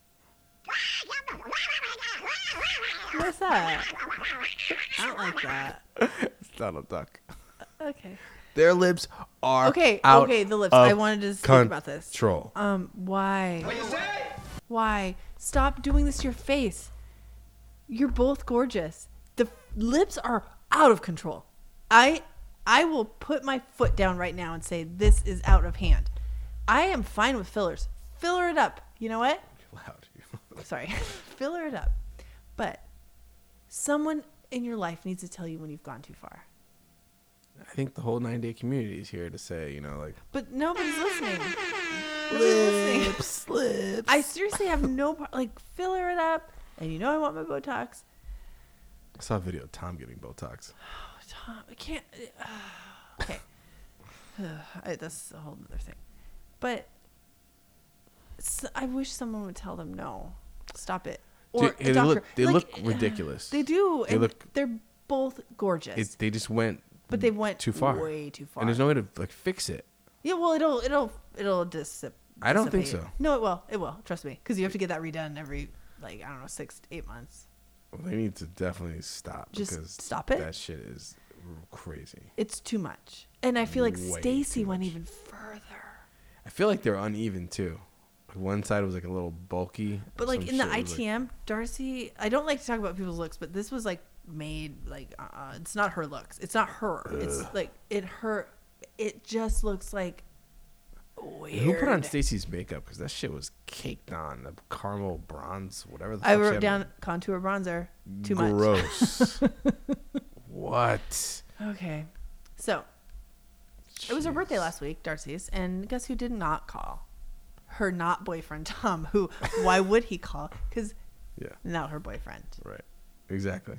What's that? I don't like that. It's not a duck. Okay. Their lips are Okay. out Okay. The lips. of I wanted to speak about this. Control. Um. Why? Why? Stop doing this to your face. You're both gorgeous. The f- lips are out of control. I I will put my foot down right now and say this is out of hand. I am fine with fillers. Filler it up. You know what? Loud. Sorry. Filler it up. But someone in your life needs to tell you when you've gone too far. I think the whole nine day community is here to say, you know, like. But nobody's listening. Nobody's listening. Lips, lips. I seriously have no par- like filler it up, and you know I want my Botox. I saw a video of Tom getting Botox. Oh, Tom, I can't. Uh, okay, I, that's a whole other thing. But so, I wish someone would tell them no, stop it. Or Dude, a they doctor. look, they Like, look ridiculous. They do. They and look. They're both gorgeous. It, they just went. But they went too far. way too far. And there's no way to like fix it. Yeah, well, it'll it'll it'll dissip. I don't think dissipate. so. No, it will. It will. Trust me, because you have to get that redone every like I don't know six to eight months. Well, they need to definitely stop. Just because stop it? That shit is crazy. It's too much, and I feel like Way Stacy too went much. even further. I feel like they're uneven too. Like one side was like a little bulky. But like some in the shit was, like- I T M, Darcy, I don't like to talk about people's looks, but this was like made like uh, it's not her looks. It's not her. It's Ugh. like it her. It just looks like weird. Who put on Stacy's makeup? Because that shit was caked on. The caramel bronze, whatever the I fuck she wrote had down on. contour bronzer. Too much. Gross. What? Okay. So, it was her birthday last week, Darcy's, and guess who did not call? Her not boyfriend, Tom, who, why would he call? Because Yeah. not her boyfriend. Right. Exactly.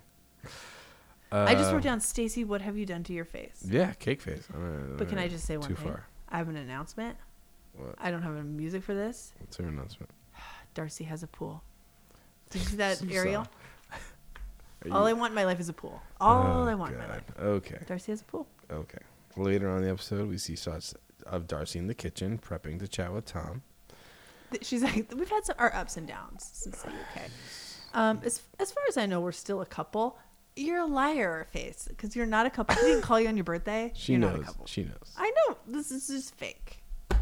I just Uh, wrote down, Stacy, what have you done to your face? Yeah, cake face. I don't- But can I just say one Too thing? far. I have an announcement. What? I don't have any music for this. What's her announcement? Darcy has a pool. Did you see that, You Ariel? Are All you- I want in my life is a pool. All Oh, I want in my God. life. Okay. Darcy has a pool. Okay. Later on in the episode, we see shots of Darcy in the kitchen prepping to chat with Tom. Th- She's like, we've had some, our ups and downs since the U K. Um, as as far as I know, we're still a couple. You're a liar, face, because you're not a couple. She didn't call you on your birthday. She you're knows. Not a couple. She knows. I know. This is just fake.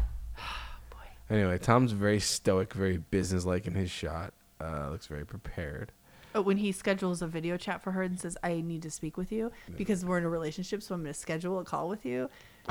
Anyway, Tom's very stoic, very businesslike in his shot. Uh, looks very prepared. But when he schedules a video chat for her and says, "I need to speak with you because we're in a relationship, so I'm going to schedule a call with you."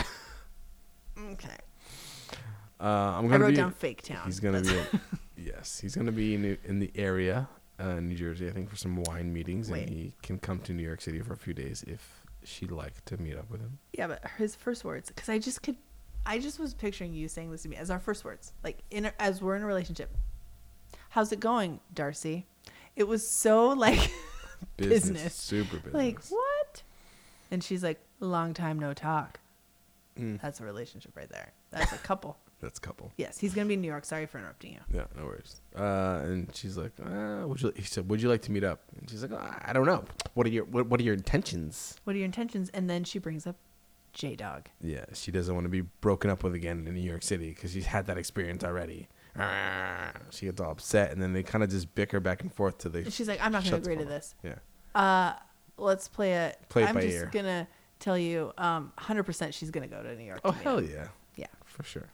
Okay. Uh, I'm I gonna wrote be, down fake town. He's gonna be. That's- Yes, he's gonna be in, in the area, uh, New Jersey, I think, for some wine meetings, Wait. and he can come to New York City for a few days if she'd like to meet up with him. Yeah, but his first words, because I just could, I just was picturing you saying this to me as our first words, like in a, as we're in a relationship. How's it going, Darcy? It was so like Business, business, super business. Like what? And she's like, long time no talk. Mm. That's a relationship right there. That's a couple. That's a couple. Yes, he's gonna be in New York. Sorry for interrupting you. Yeah, no worries. Uh, and she's like, uh, "Would you?" He said, "Would you like to meet up?" And she's like, oh, "I don't know. What are your what, what are your intentions?" What are your intentions? And then she brings up J Dog. Yeah, she doesn't want to be broken up with again in New York City because she's had that experience already. Ah, she gets all upset, and then they kind of just bicker back and forth to the. And she's like, I'm not gonna shut the agree to phone off. this. Yeah. Uh, let's play it. Play it I'm by just ear. gonna tell you, um, one hundred percent she's gonna go to New York. Oh to meet hell him. yeah. Yeah. For sure.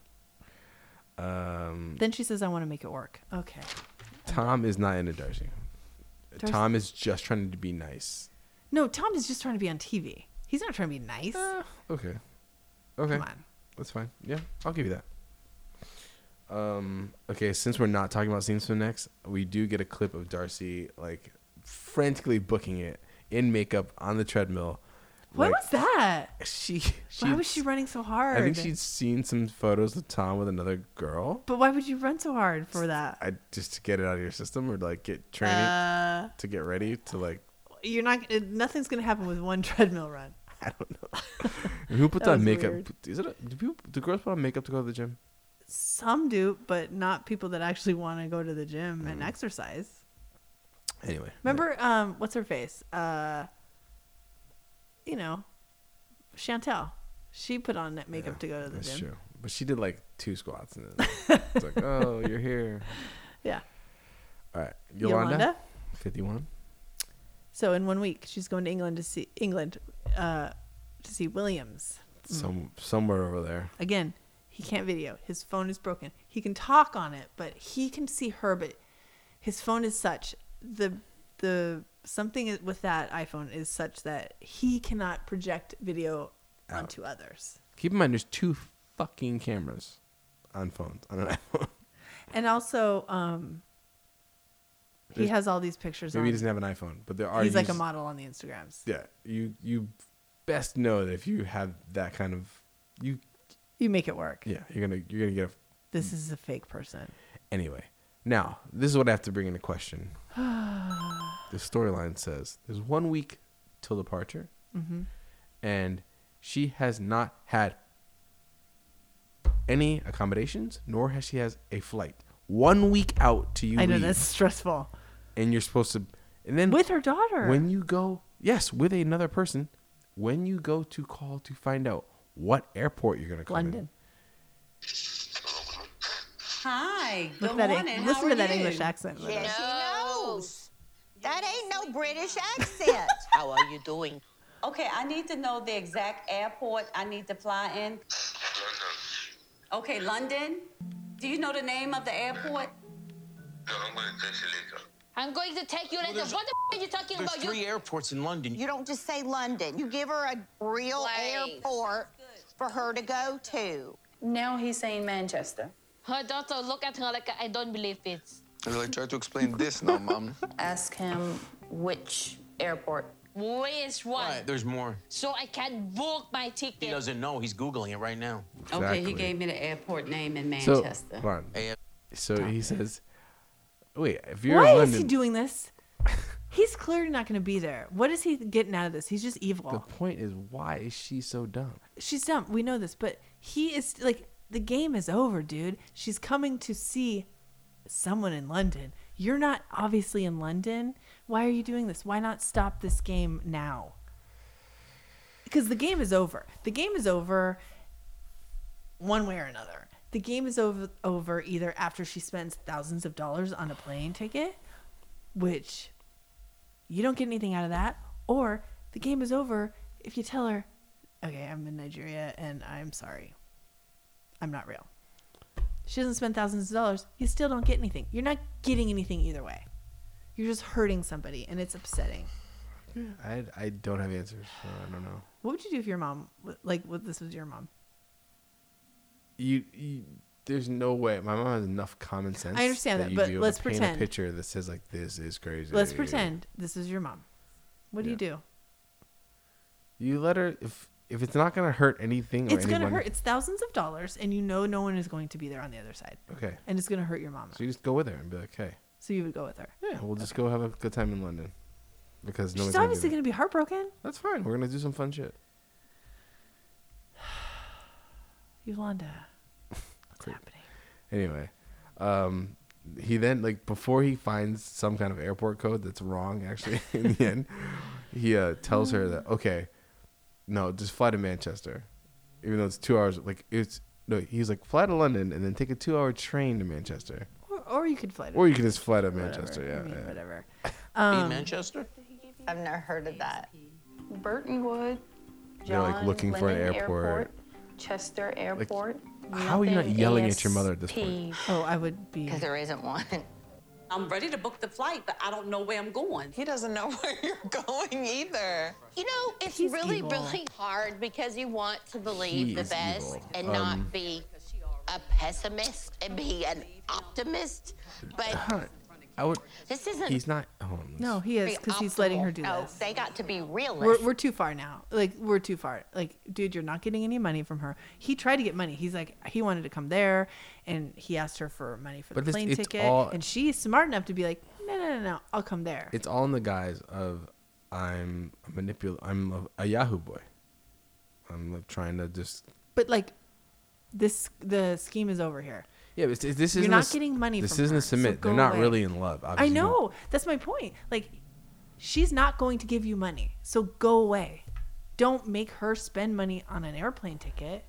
Um, Then she says, I want to make it work. Okay. Tom is not into Darcy. Darcy- Tom is just trying to be nice. No, Tom is just trying to be on T V. He's not trying to be nice. Okay. Okay. Come on. That's fine. Yeah, I'll give you that. Um. Okay, since we're not talking about scenes from next, we do get a clip of Darcy like frantically booking it in makeup on the treadmill. What Like, was that? She, she. Why was she running so hard? I think she'd seen some photos of Tom with another girl. But why would you run so hard for that? I just to get it out of your system or like get training Uh, to get ready to like. You're not. it- Nothing's gonna happen with one treadmill run. I don't know. And who puts That on was makeup? weird. Is it? A, do people? Do girls put on makeup to go to the gym? Some do, but not people that actually want to go to the gym Mm. and exercise. Anyway. Remember, um, what's her face? Uh, you know, Chantel. She put on that makeup to go to the That's gym. true. But she did like two squats and then it's like, oh, you're here. Yeah. All right, Yolanda, Yolanda? fifty-one. So in one week, she's going to England to see England uh, to see Williams. Some somewhere over there. Again, he can't video. His phone is broken. He can talk on it, but he can see her. But his phone is such the the something with that iPhone is such that he cannot project video Out. onto others. Keep in mind, there's two fucking cameras on phones on an iPhone. And also, um, he There's- has all these pictures. Maybe on. he doesn't have an iPhone, but there are. He's like a use- model on the Instagrams. Yeah, you you best know that if you have that kind of you. You make it work. Yeah, you're gonna you're gonna get a. This is a fake person. Anyway, now this is what I have to bring into question. The storyline says there's one week till departure, Mhm. and she has not had any accommodations, nor has she has a flight. One week out to you. I know leave, that's stressful. and you're supposed to, and then With her daughter. When you go, yes, with another person, when you go to call to find out what airport you're gonna come in. London. Hi. Look Good that, morning. listen How to are that you? English accent. Yeah, she knows. That ain't no British accent. How are you doing? Okay, I need to know the exact airport I need to fly in. Okay, London. Do you know the name of the airport? I'm going to take you later. there's- What the f- are you talking There's about? three You airports in London. You don't just say London. You give her a real Place. airport for her to go to. Now he's saying Manchester. Her daughter look at her like I don't believe it. Well, I try to explain this now, Mom. Ask him which airport. Which one? Right, there's more. So I can book my ticket. He doesn't know. He's Googling it right now. Okay, he Exactly. gave me the airport name in So, Manchester. hold on. So he says, "Wait, if you're Why in is he London, doing this? He's clearly not going to be there. What is he getting out of this? He's just evil. the point is, why is she so dumb? She's dumb. We know this, but he is like the game is over, dude. She's coming to see someone in London. You're not obviously in London. Why are you doing this? Why not stop this game now? Because the game is over. The game is over one way or another. The game is over over either after she spends thousands of dollars on a plane ticket, which you don't get anything out of that, or the game is over if you tell her, okay, I'm in Nigeria and I'm sorry. I'm not real. She doesn't spend thousands of dollars. You still don't get anything. You're not getting anything either way. You're just hurting somebody, and it's upsetting. I I don't have answers. So I don't know. What would you do if your mom, like, what this was your mom? You, you there's no way. My mom has enough common sense. I understand that, you'd but be able let's to paint pretend. a picture that says like this is crazy. Let's pretend this is your mom. What do you do? You let her if if it's not gonna hurt anything. Or It's gonna anyone, hurt. It's thousands of dollars, and you know no one is going to be there on the other side. Okay. And it's gonna hurt your mama. So you just go with her and be like, hey, So you would go with her. yeah, we'll just go have a good time in London because no She's one's gonna obviously do gonna be heartbroken. that. That's fine. We're gonna do some fun shit. Yolanda, what's happening? Anyway, um, he then like before he finds some kind of airport code that's wrong. Actually, in the end, he uh, tells her that okay, no, just fly to Manchester, even though it's two hours. Like it's no, he's like fly to London and then take a two-hour train to Manchester, Or, or you could fly. To or you can just fly to whatever. Manchester. Yeah, I mean, yeah. whatever. in Um, Manchester? I've never heard of that. Burtonwood, They're, like, John looking for an Lennon airport. Chester Airport. How are you not Nothing yelling A at your mother at this S P. point? Oh, I would be. Because there isn't one. I'm ready to book the flight, but I don't know where I'm going. He doesn't know where you're going either. You know, it's He's really, evil. really hard because you want to believe He the is best evil. and Um, not be a pessimist and be an optimist. But Huh, I would. this isn't. He's not. Hold on. No, he is be because he's letting her optimal. do Oh, this. they got to be We're, realistic. we're too far now. Like, we're too far. Like, dude, you're not getting any money from her. He tried to get money. He's like, he wanted to come there, and he asked her for money for But the this- plane it's ticket. all- And she's smart enough to be like, no, no, no, no, I'll come there. It's all in the guise of I'm a manipul. I'm a, a Yahoo boy. I'm like trying to just. But, like, this, the scheme is over here. Yeah, but this, this You're isn't. not a s- getting money This from isn't her, a so submit. go They're not away. really in love. I obviously. know. That's my point. Like, she's not going to give you money. So go away. Don't make her spend money on an airplane ticket.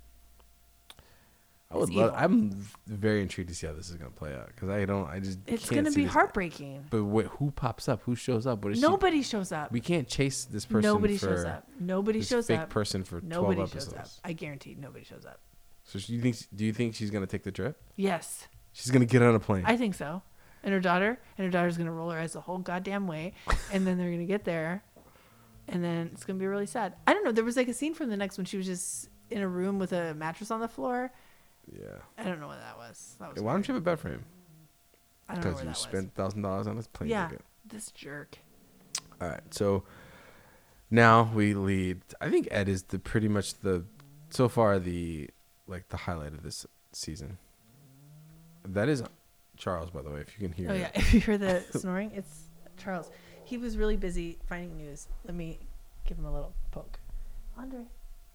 I would It's love. evil. I'm very intrigued to see how this is gonna play out because I don't. I just. It's going going to to be heartbreaking. But wait, who pops up? Who shows up? What is she- Nobody shows up. We can't chase this person. Nobody for shows up. Nobody this shows fake up. person for Nobody twelve shows episodes. up. I guarantee nobody shows up. So you think? Do you think she's gonna take the trip? Yes. She's gonna get on a plane. I think so. and her daughter, and her daughter's gonna roll her eyes the whole goddamn way, and then they're gonna get there, and then it's gonna be really sad. I don't know. There was like a scene from the next one. She was just in a room with a mattress on the floor. Yeah. I don't know what that was. That was Hey, why don't you have a bed for him? I don't know Because where you that spent thousand dollars on his plane yeah, ticket. this jerk. All right, so now we lead. I think Ed is the pretty much the so far the like the highlight of this season. That is Charles, by the way, if you can hear. Oh it. yeah, if you hear the snoring, it's Charles. He was really busy finding news. Let me give him a little poke. Andre.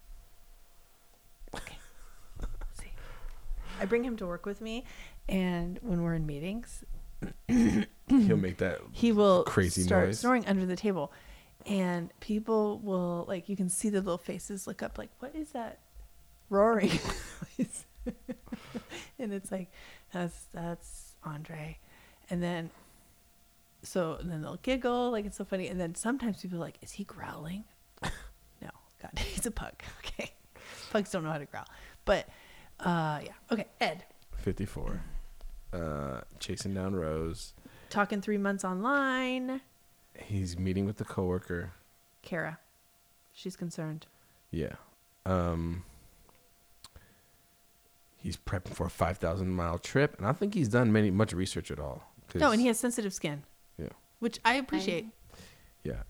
Okay. See, I bring him to work with me, and when we're in meetings, He'll make that he will crazy start noise. snoring under the table, and people will like you can see the little faces look up like, what is that roaring noise? And it's like, that's that's Andre, and then so and then they'll giggle like it's so funny, and then sometimes people are like, is he growling? No, God, he's a pug. Okay, pugs don't know how to growl, but uh, yeah, okay, Ed. fifty-four. Uh, chasing down Rose. Talking three months online. He's meeting with the coworker. Kara, she's concerned. Yeah. Um. He's prepping for a five thousand mile trip, and I think he's done many much research at all. No, and he has sensitive skin. Yeah. Which I appreciate. Yeah.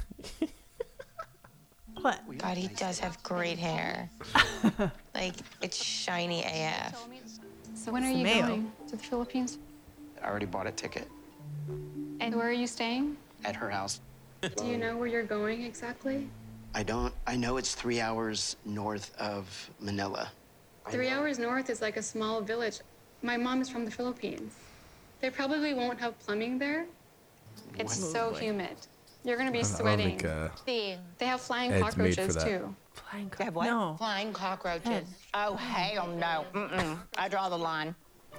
What? God, he does have great hair. Like, it's shiny A F. So when are It's you Mayo. going to the Philippines? I already bought a ticket And where are you staying? at her house. Do you know where you're going exactly? I don't. I know it's three hours north of Manila. Three hours north is like a small village. My mom is from the Philippines. They probably won't have plumbing there. It's What? so humid. You're gonna be I don't sweating. think, uh, They have flying Ed's made for cockroaches that. too. Flying They have what? No. Flying cockroaches. Ed. Oh, hell no. Mm-mm. I draw the line.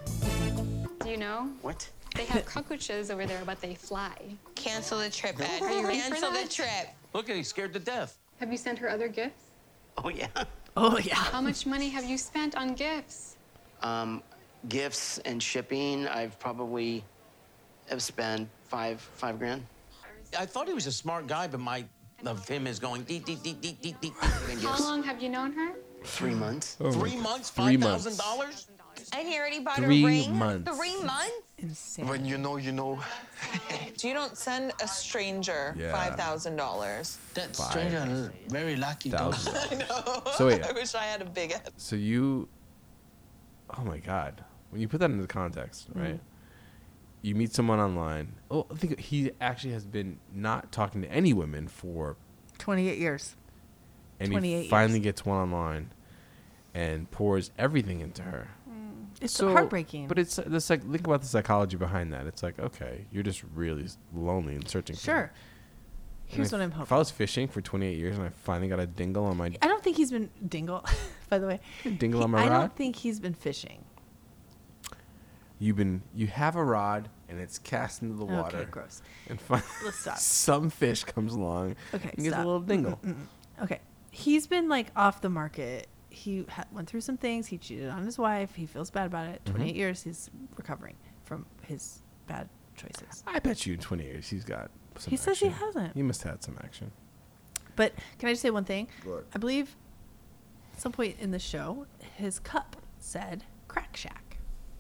Do you know? What? They have cockroaches over there, but they fly. Cancel the trip, Ed. Are you ready for Cancel the that? trip. Look at he's scared to death. Have you sent her other gifts? Oh yeah. Oh yeah. How much money have you spent on gifts? Um, gifts and shipping. I've probably have spent five five grand. I thought he was a smart guy, but my of him is going deep, deep, deep, deep, deep, deep. How long have you known her? Three months. Oh my- Three months, Three five thousand months. dollars. And he already bought Three a ring. months. Three months? Insane. When you know, you know. You don't send a stranger Yeah. five thousand dollars. That Five stranger very lucky though. thousand. I know. So, yeah. I wish I had a big head. So you, oh my God, when you put that into context, Mm. right? You meet someone online. Oh, I think he actually has been not talking to any women for, twenty-eight years. and twenty-eight he finally years. gets one online, and pours everything into her. It's So- heartbreaking. But it's the psych- think about the psychology behind that. It's like, okay, you're just really s- lonely and searching. Sure. For and Here's if, what I'm If I hoping. was fishing for twenty-eight years and I finally got a dingle on my I don't think he's been dingle. By the way, dingle He- on my I rod, don't think he's been fishing. you've been you have a rod and it's cast into the Okay, water. gross. And fin- Let's stop. some fish comes along. Okay, and gets stop. a little dingle. Mm-mm. Okay, he's been like off the market. He ha- went through some things. He cheated on his wife. He feels bad about it. Mhm. twenty-eight years. He's recovering from his bad choices. I bet you in twenty years he's got. Some He says he action. hasn't. He must have had some action. But can I just say one thing? What? I believe at some point in the show, his cup said Crack Shack.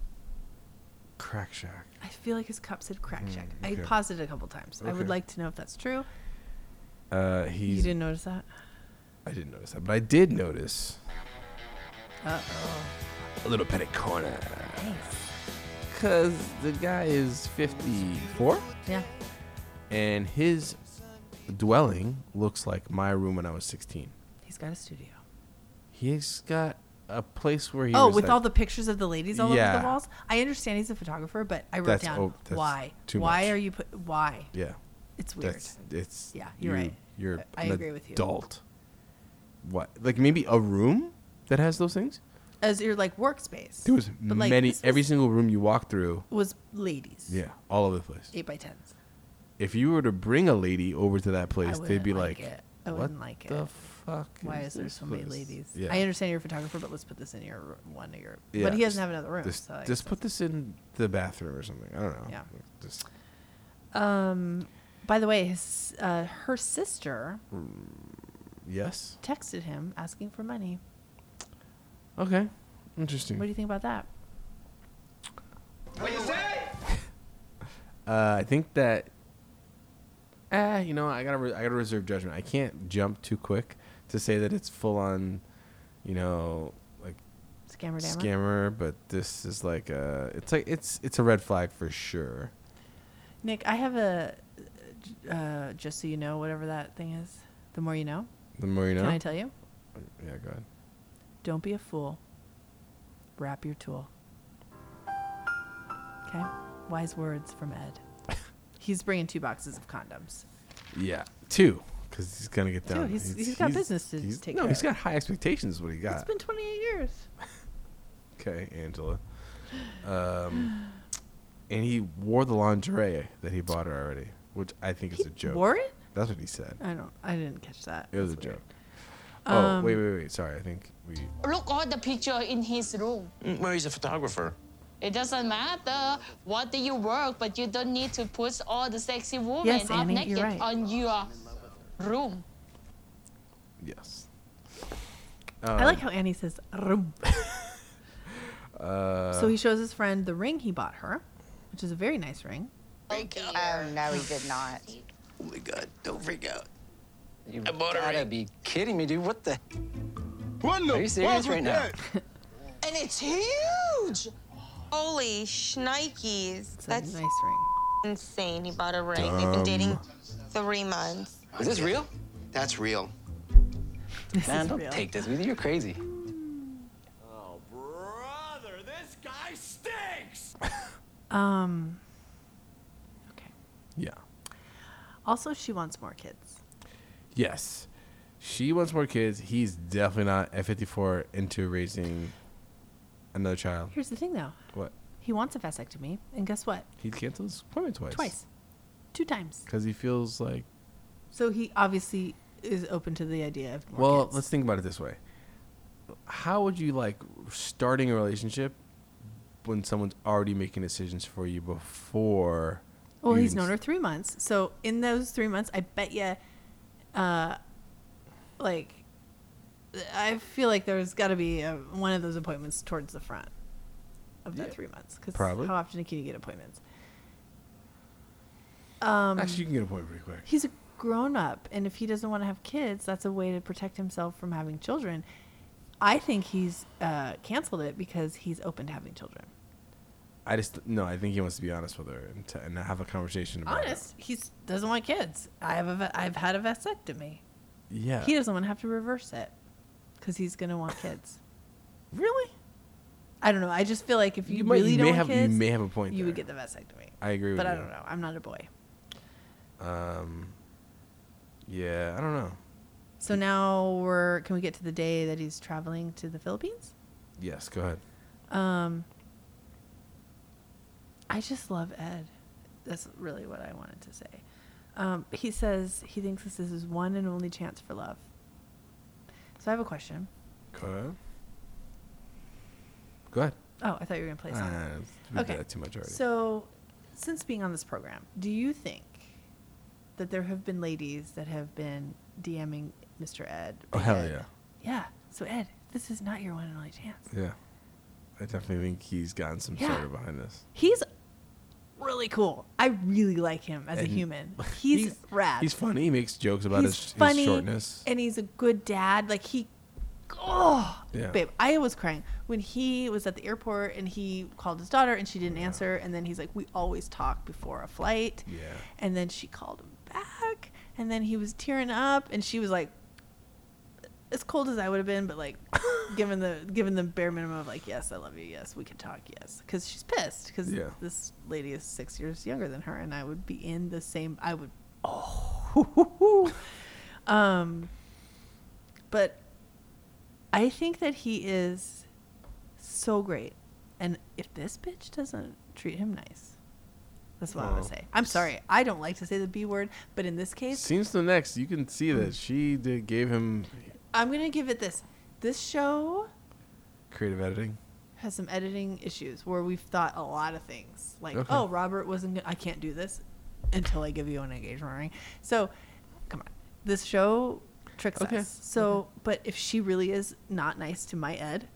Crack Shack. I feel like his cup said Crack Mm, Shack. okay. I paused it a couple times. I would Okay. like to know if that's true. Uh, You he's. didn't notice that? I didn't notice that, but I did notice Uh oh. a little petty corner. Thanks. Cause the guy is fifty-four, Yeah. and his dwelling looks like my room when I was sixteen. He's got a studio. He's got a place where he. Oh, was with like- all the pictures of the ladies all over Yeah. the walls. I understand he's a photographer, but I wrote That's- down oh, that's why. too why much. are you put? Why? Yeah. It's weird. That's, it's. Yeah, you're you- right. You're. I an agree with you. Adult. What? Like maybe a room that has those things. As your like workspace. There was But, like, many. this Every was- single room you walk through. was ladies. Yeah, all over the place. Eight by tens. If you were to bring a lady over to that place, they'd wouldn't be like like, it. I "What wouldn't like the it." fuck? Why is there this so many place?" ladies? Yeah. I understand you're a photographer, but let's put this in your one of your. Yeah, but he doesn't just- have another room. Just, so I just guess put this in the bathroom or something. I don't know. Yeah. Just Um, by the way, his uh, her sister yes. texted him asking for money. Okay. Interesting. What do you think about that? What you say? Uh, I think that. Eh, you know, I gotta re- I gotta reserve judgment. I can't jump too quick to say that it's full on, you know, like Scammer dammer? scammer. But this is like a. It's like it's it's a red flag for sure. Nick, I have a. Uh, just so you know, whatever that thing is, the more you know. The more you know. Can I tell you? Yeah, go ahead. Don't be a fool. Wrap your tool. Okay? Wise words from Ed. He's bringing two boxes of condoms. Yeah, two, because he's gonna get Two, down. he's- he's got business to he's- take No, care he's of. got high expectations. Is what he got. It's been twenty-eight years. Okay, Angela. Um, and he wore the lingerie that he bought her already, which I think is He a joke. wore it? That's what he said. I don't. I didn't catch that. It was That's a weird. joke. Oh, Um, wait, wait, wait. Sorry, I think we. Look all the picture in his room. Mm, Well, he's a photographer. It doesn't matter what do you work, but you don't need to put all the sexy women Yes, half Annie, naked you're right. on your room. Yes. I like how Annie says room. Uh, So he shows his friend the ring he bought her, which is a very nice ring. Oh, no, he did not. Oh my God, don't freak out. You I bought a gotta ring. be kidding me, dude. What the? What Are you serious right now? And it's huge. Holy shnikes. It's That's a nice ring. insane. He bought a ring. They've been dating three months. Is this real? That's real. This Man, is don't real. take this with you. You're crazy. Oh, brother, this guy stinks. Um. Okay. Yeah. Also, she wants more kids. Yes. She wants more kids. He's definitely not at fifty-four into raising another child. Here's the thing, though. What? He wants a vasectomy, and guess what? He canceled his appointment twice. Twice. Two times. Because he feels like. So he obviously is open to the idea of more Well, kids. let's think about it this way. How would you like starting a relationship when someone's already making decisions for you before? Well, you he's even known her three months. So in those three months, I bet you, uh, like, I feel like there's got to be a, one of those appointments towards the front of that Yeah. three months. Because Probably. how often can you get appointments? Um, Actually, you can get an appointment pretty quick. He's a grown up, and if he doesn't want to have kids, that's a way to protect himself from having children. I think he's uh, canceled it because he's open to having children. I just no. I think he wants to be honest with her and, to, and have a conversation about Honest, he doesn't want kids. I have a, va- I've had a vasectomy. it. Yeah. He doesn't want to have to reverse it because he's gonna want kids. Really? I don't know. I just feel like if you, You might- really you don't may want have- you kids, may have a point You would there. get the vasectomy. I agree with but you. I don't know. I'm not a boy. Um. Yeah, I don't know. So now we're. Can we get to the day that he's traveling to the Philippines? Yes, go ahead. Um. I just love Ed. That's really what I wanted to say. Um, he says he thinks this is his one and only chance for love. So I have a question. Go ahead. Go ahead. Oh, I thought you were going to play something. Uh, we did that too much already. So, since being on this program, do you think that there have been ladies that have been DMing Mister Ed? Oh, hell Ed? yeah. Yeah. So, Ed, this is not your one and only chance. Yeah. I definitely think he's gotten some Yeah. sort of behind this. He's really cool. I really like him as And a human. He's, he's- rad. He's funny. He makes jokes about He's his, funny, his shortness. and he's a good dad. Like he, oh, Yeah. babe, I was crying when he was at the airport and he called his daughter and she didn't answer, and then he's like, "We always talk before a flight." Yeah. And then she called him back, and then he was tearing up, and she was like, as cold as I would have been, but like, given the given the bare minimum of like, "Yes, I love you. Yes, we can talk. Yes," because she's pissed because Yeah. this lady is six years younger than her, and I would be in the same. I would. Oh. um. But I think that he is so great, and if this bitch doesn't treat him nice, that's what I'm Oh. gonna say. I'm sorry, I don't like to say the B word, but in this case, Scenes to the next, you can see that she did gave him I'm gonna give it this. This show Creative editing. has some editing issues where we've thought a lot of things. Like, Okay. oh, Robert wasn't. Gonna, I can't do this until I give you an engagement ring. So, come on. This show tricks Okay. us. So, but if she really is not nice to my Ed,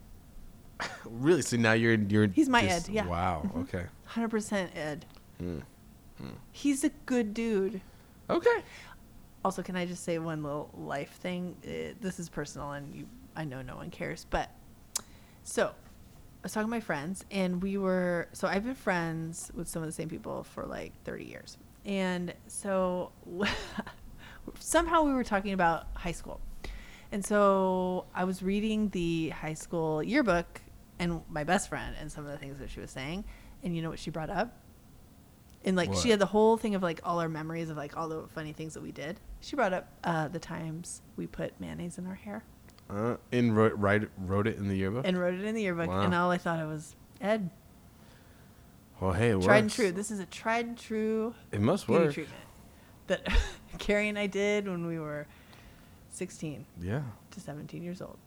Really? So now you're you're. He's my just- Ed, yeah. Wow. Mhm. Okay. one hundred percent Ed. Mm. Mm. He's a good dude. Okay. Also, can I just say one little life thing? Uh, this is personal, and you, I know no one cares, but so I was talking to my friends, and we were so I've been friends with some of the same people for like thirty years, and so somehow we were talking about high school, and so I was reading the high school yearbook, and my best friend, and some of the things that she was saying, and you know what she brought up? And like What? she had the whole thing of like all our memories of like all the funny things that we did. She brought up uh, the times we put mayonnaise in our hair Uh, in wrote, write, wrote it in the yearbook. and wrote it in the yearbook. Wow. And all I thought it was Ed. Well, hey, it tried and works. true. This is a tried and true. It must beauty work. treatment that Carrie and I did when we were sixteen Yeah. to seventeen years old.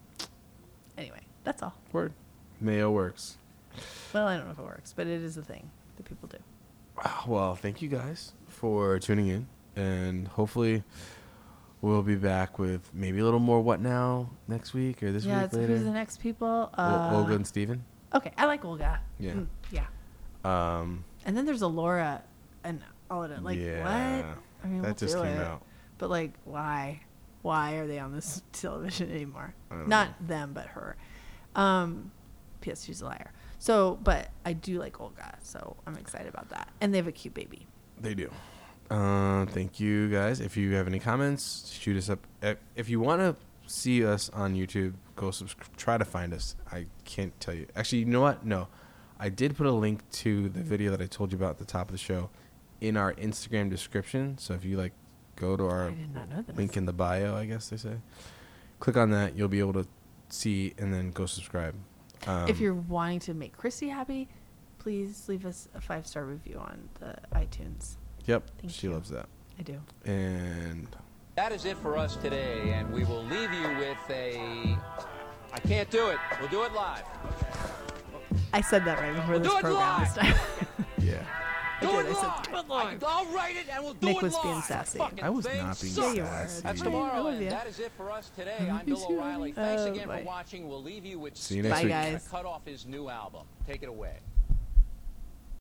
Anyway, that's all. Word. Mayo works. Well, I don't know if it works, but it is a thing that people do. Well, thank you guys for tuning in, and hopefully we'll be back with maybe a little more What Now next week or this yeah, week it's, later. who's the next people? O- Uh, Olga and Steven. Okay, I like Olga. Yeah. Mm, yeah. Um, And then there's a Laura and all of it. Like, Yeah. what? I mean, That we'll just do came it. out. But, like, why? Why are they on this television anymore? I don't Not them, but her. Um, P S she's a liar. So, but I do like Olga, so I'm excited about that. And they have a cute baby. They do. Uh, thank you guys. If you have any comments, shoot us up. If- If you want to see us on YouTube, go subscribe. Try to find us. I can't tell you. Actually, you know what? No. I did put a link to the video that I told you about at the top of the show in our Instagram description. So if you like go to our did not know this. link in the bio, I guess they say, click on that. You'll be able to see and then go subscribe. Um, If you're wanting to make Christy happy, please leave us a five star review on the iTunes. Yep, Thank she you. loves that. I do. And That is it for us today, and we will leave you with a. I can't do it. We'll do it live. I said that right before We'll this do it program this live. time. yeah, I Do did. it I said live. do it live. I'll write it and we'll do Nick it was live. being sassy. Fucking I was thing not being sucks. Yeah, you were. sassy. That's I tomorrow, love and you. that is it for us today. I I'm love you Bill too. O'Reilly. Thanks Oh, again bye. for watching. We'll leave you with See you Sting next Bye, week. guys. cut off his new album. Take it away.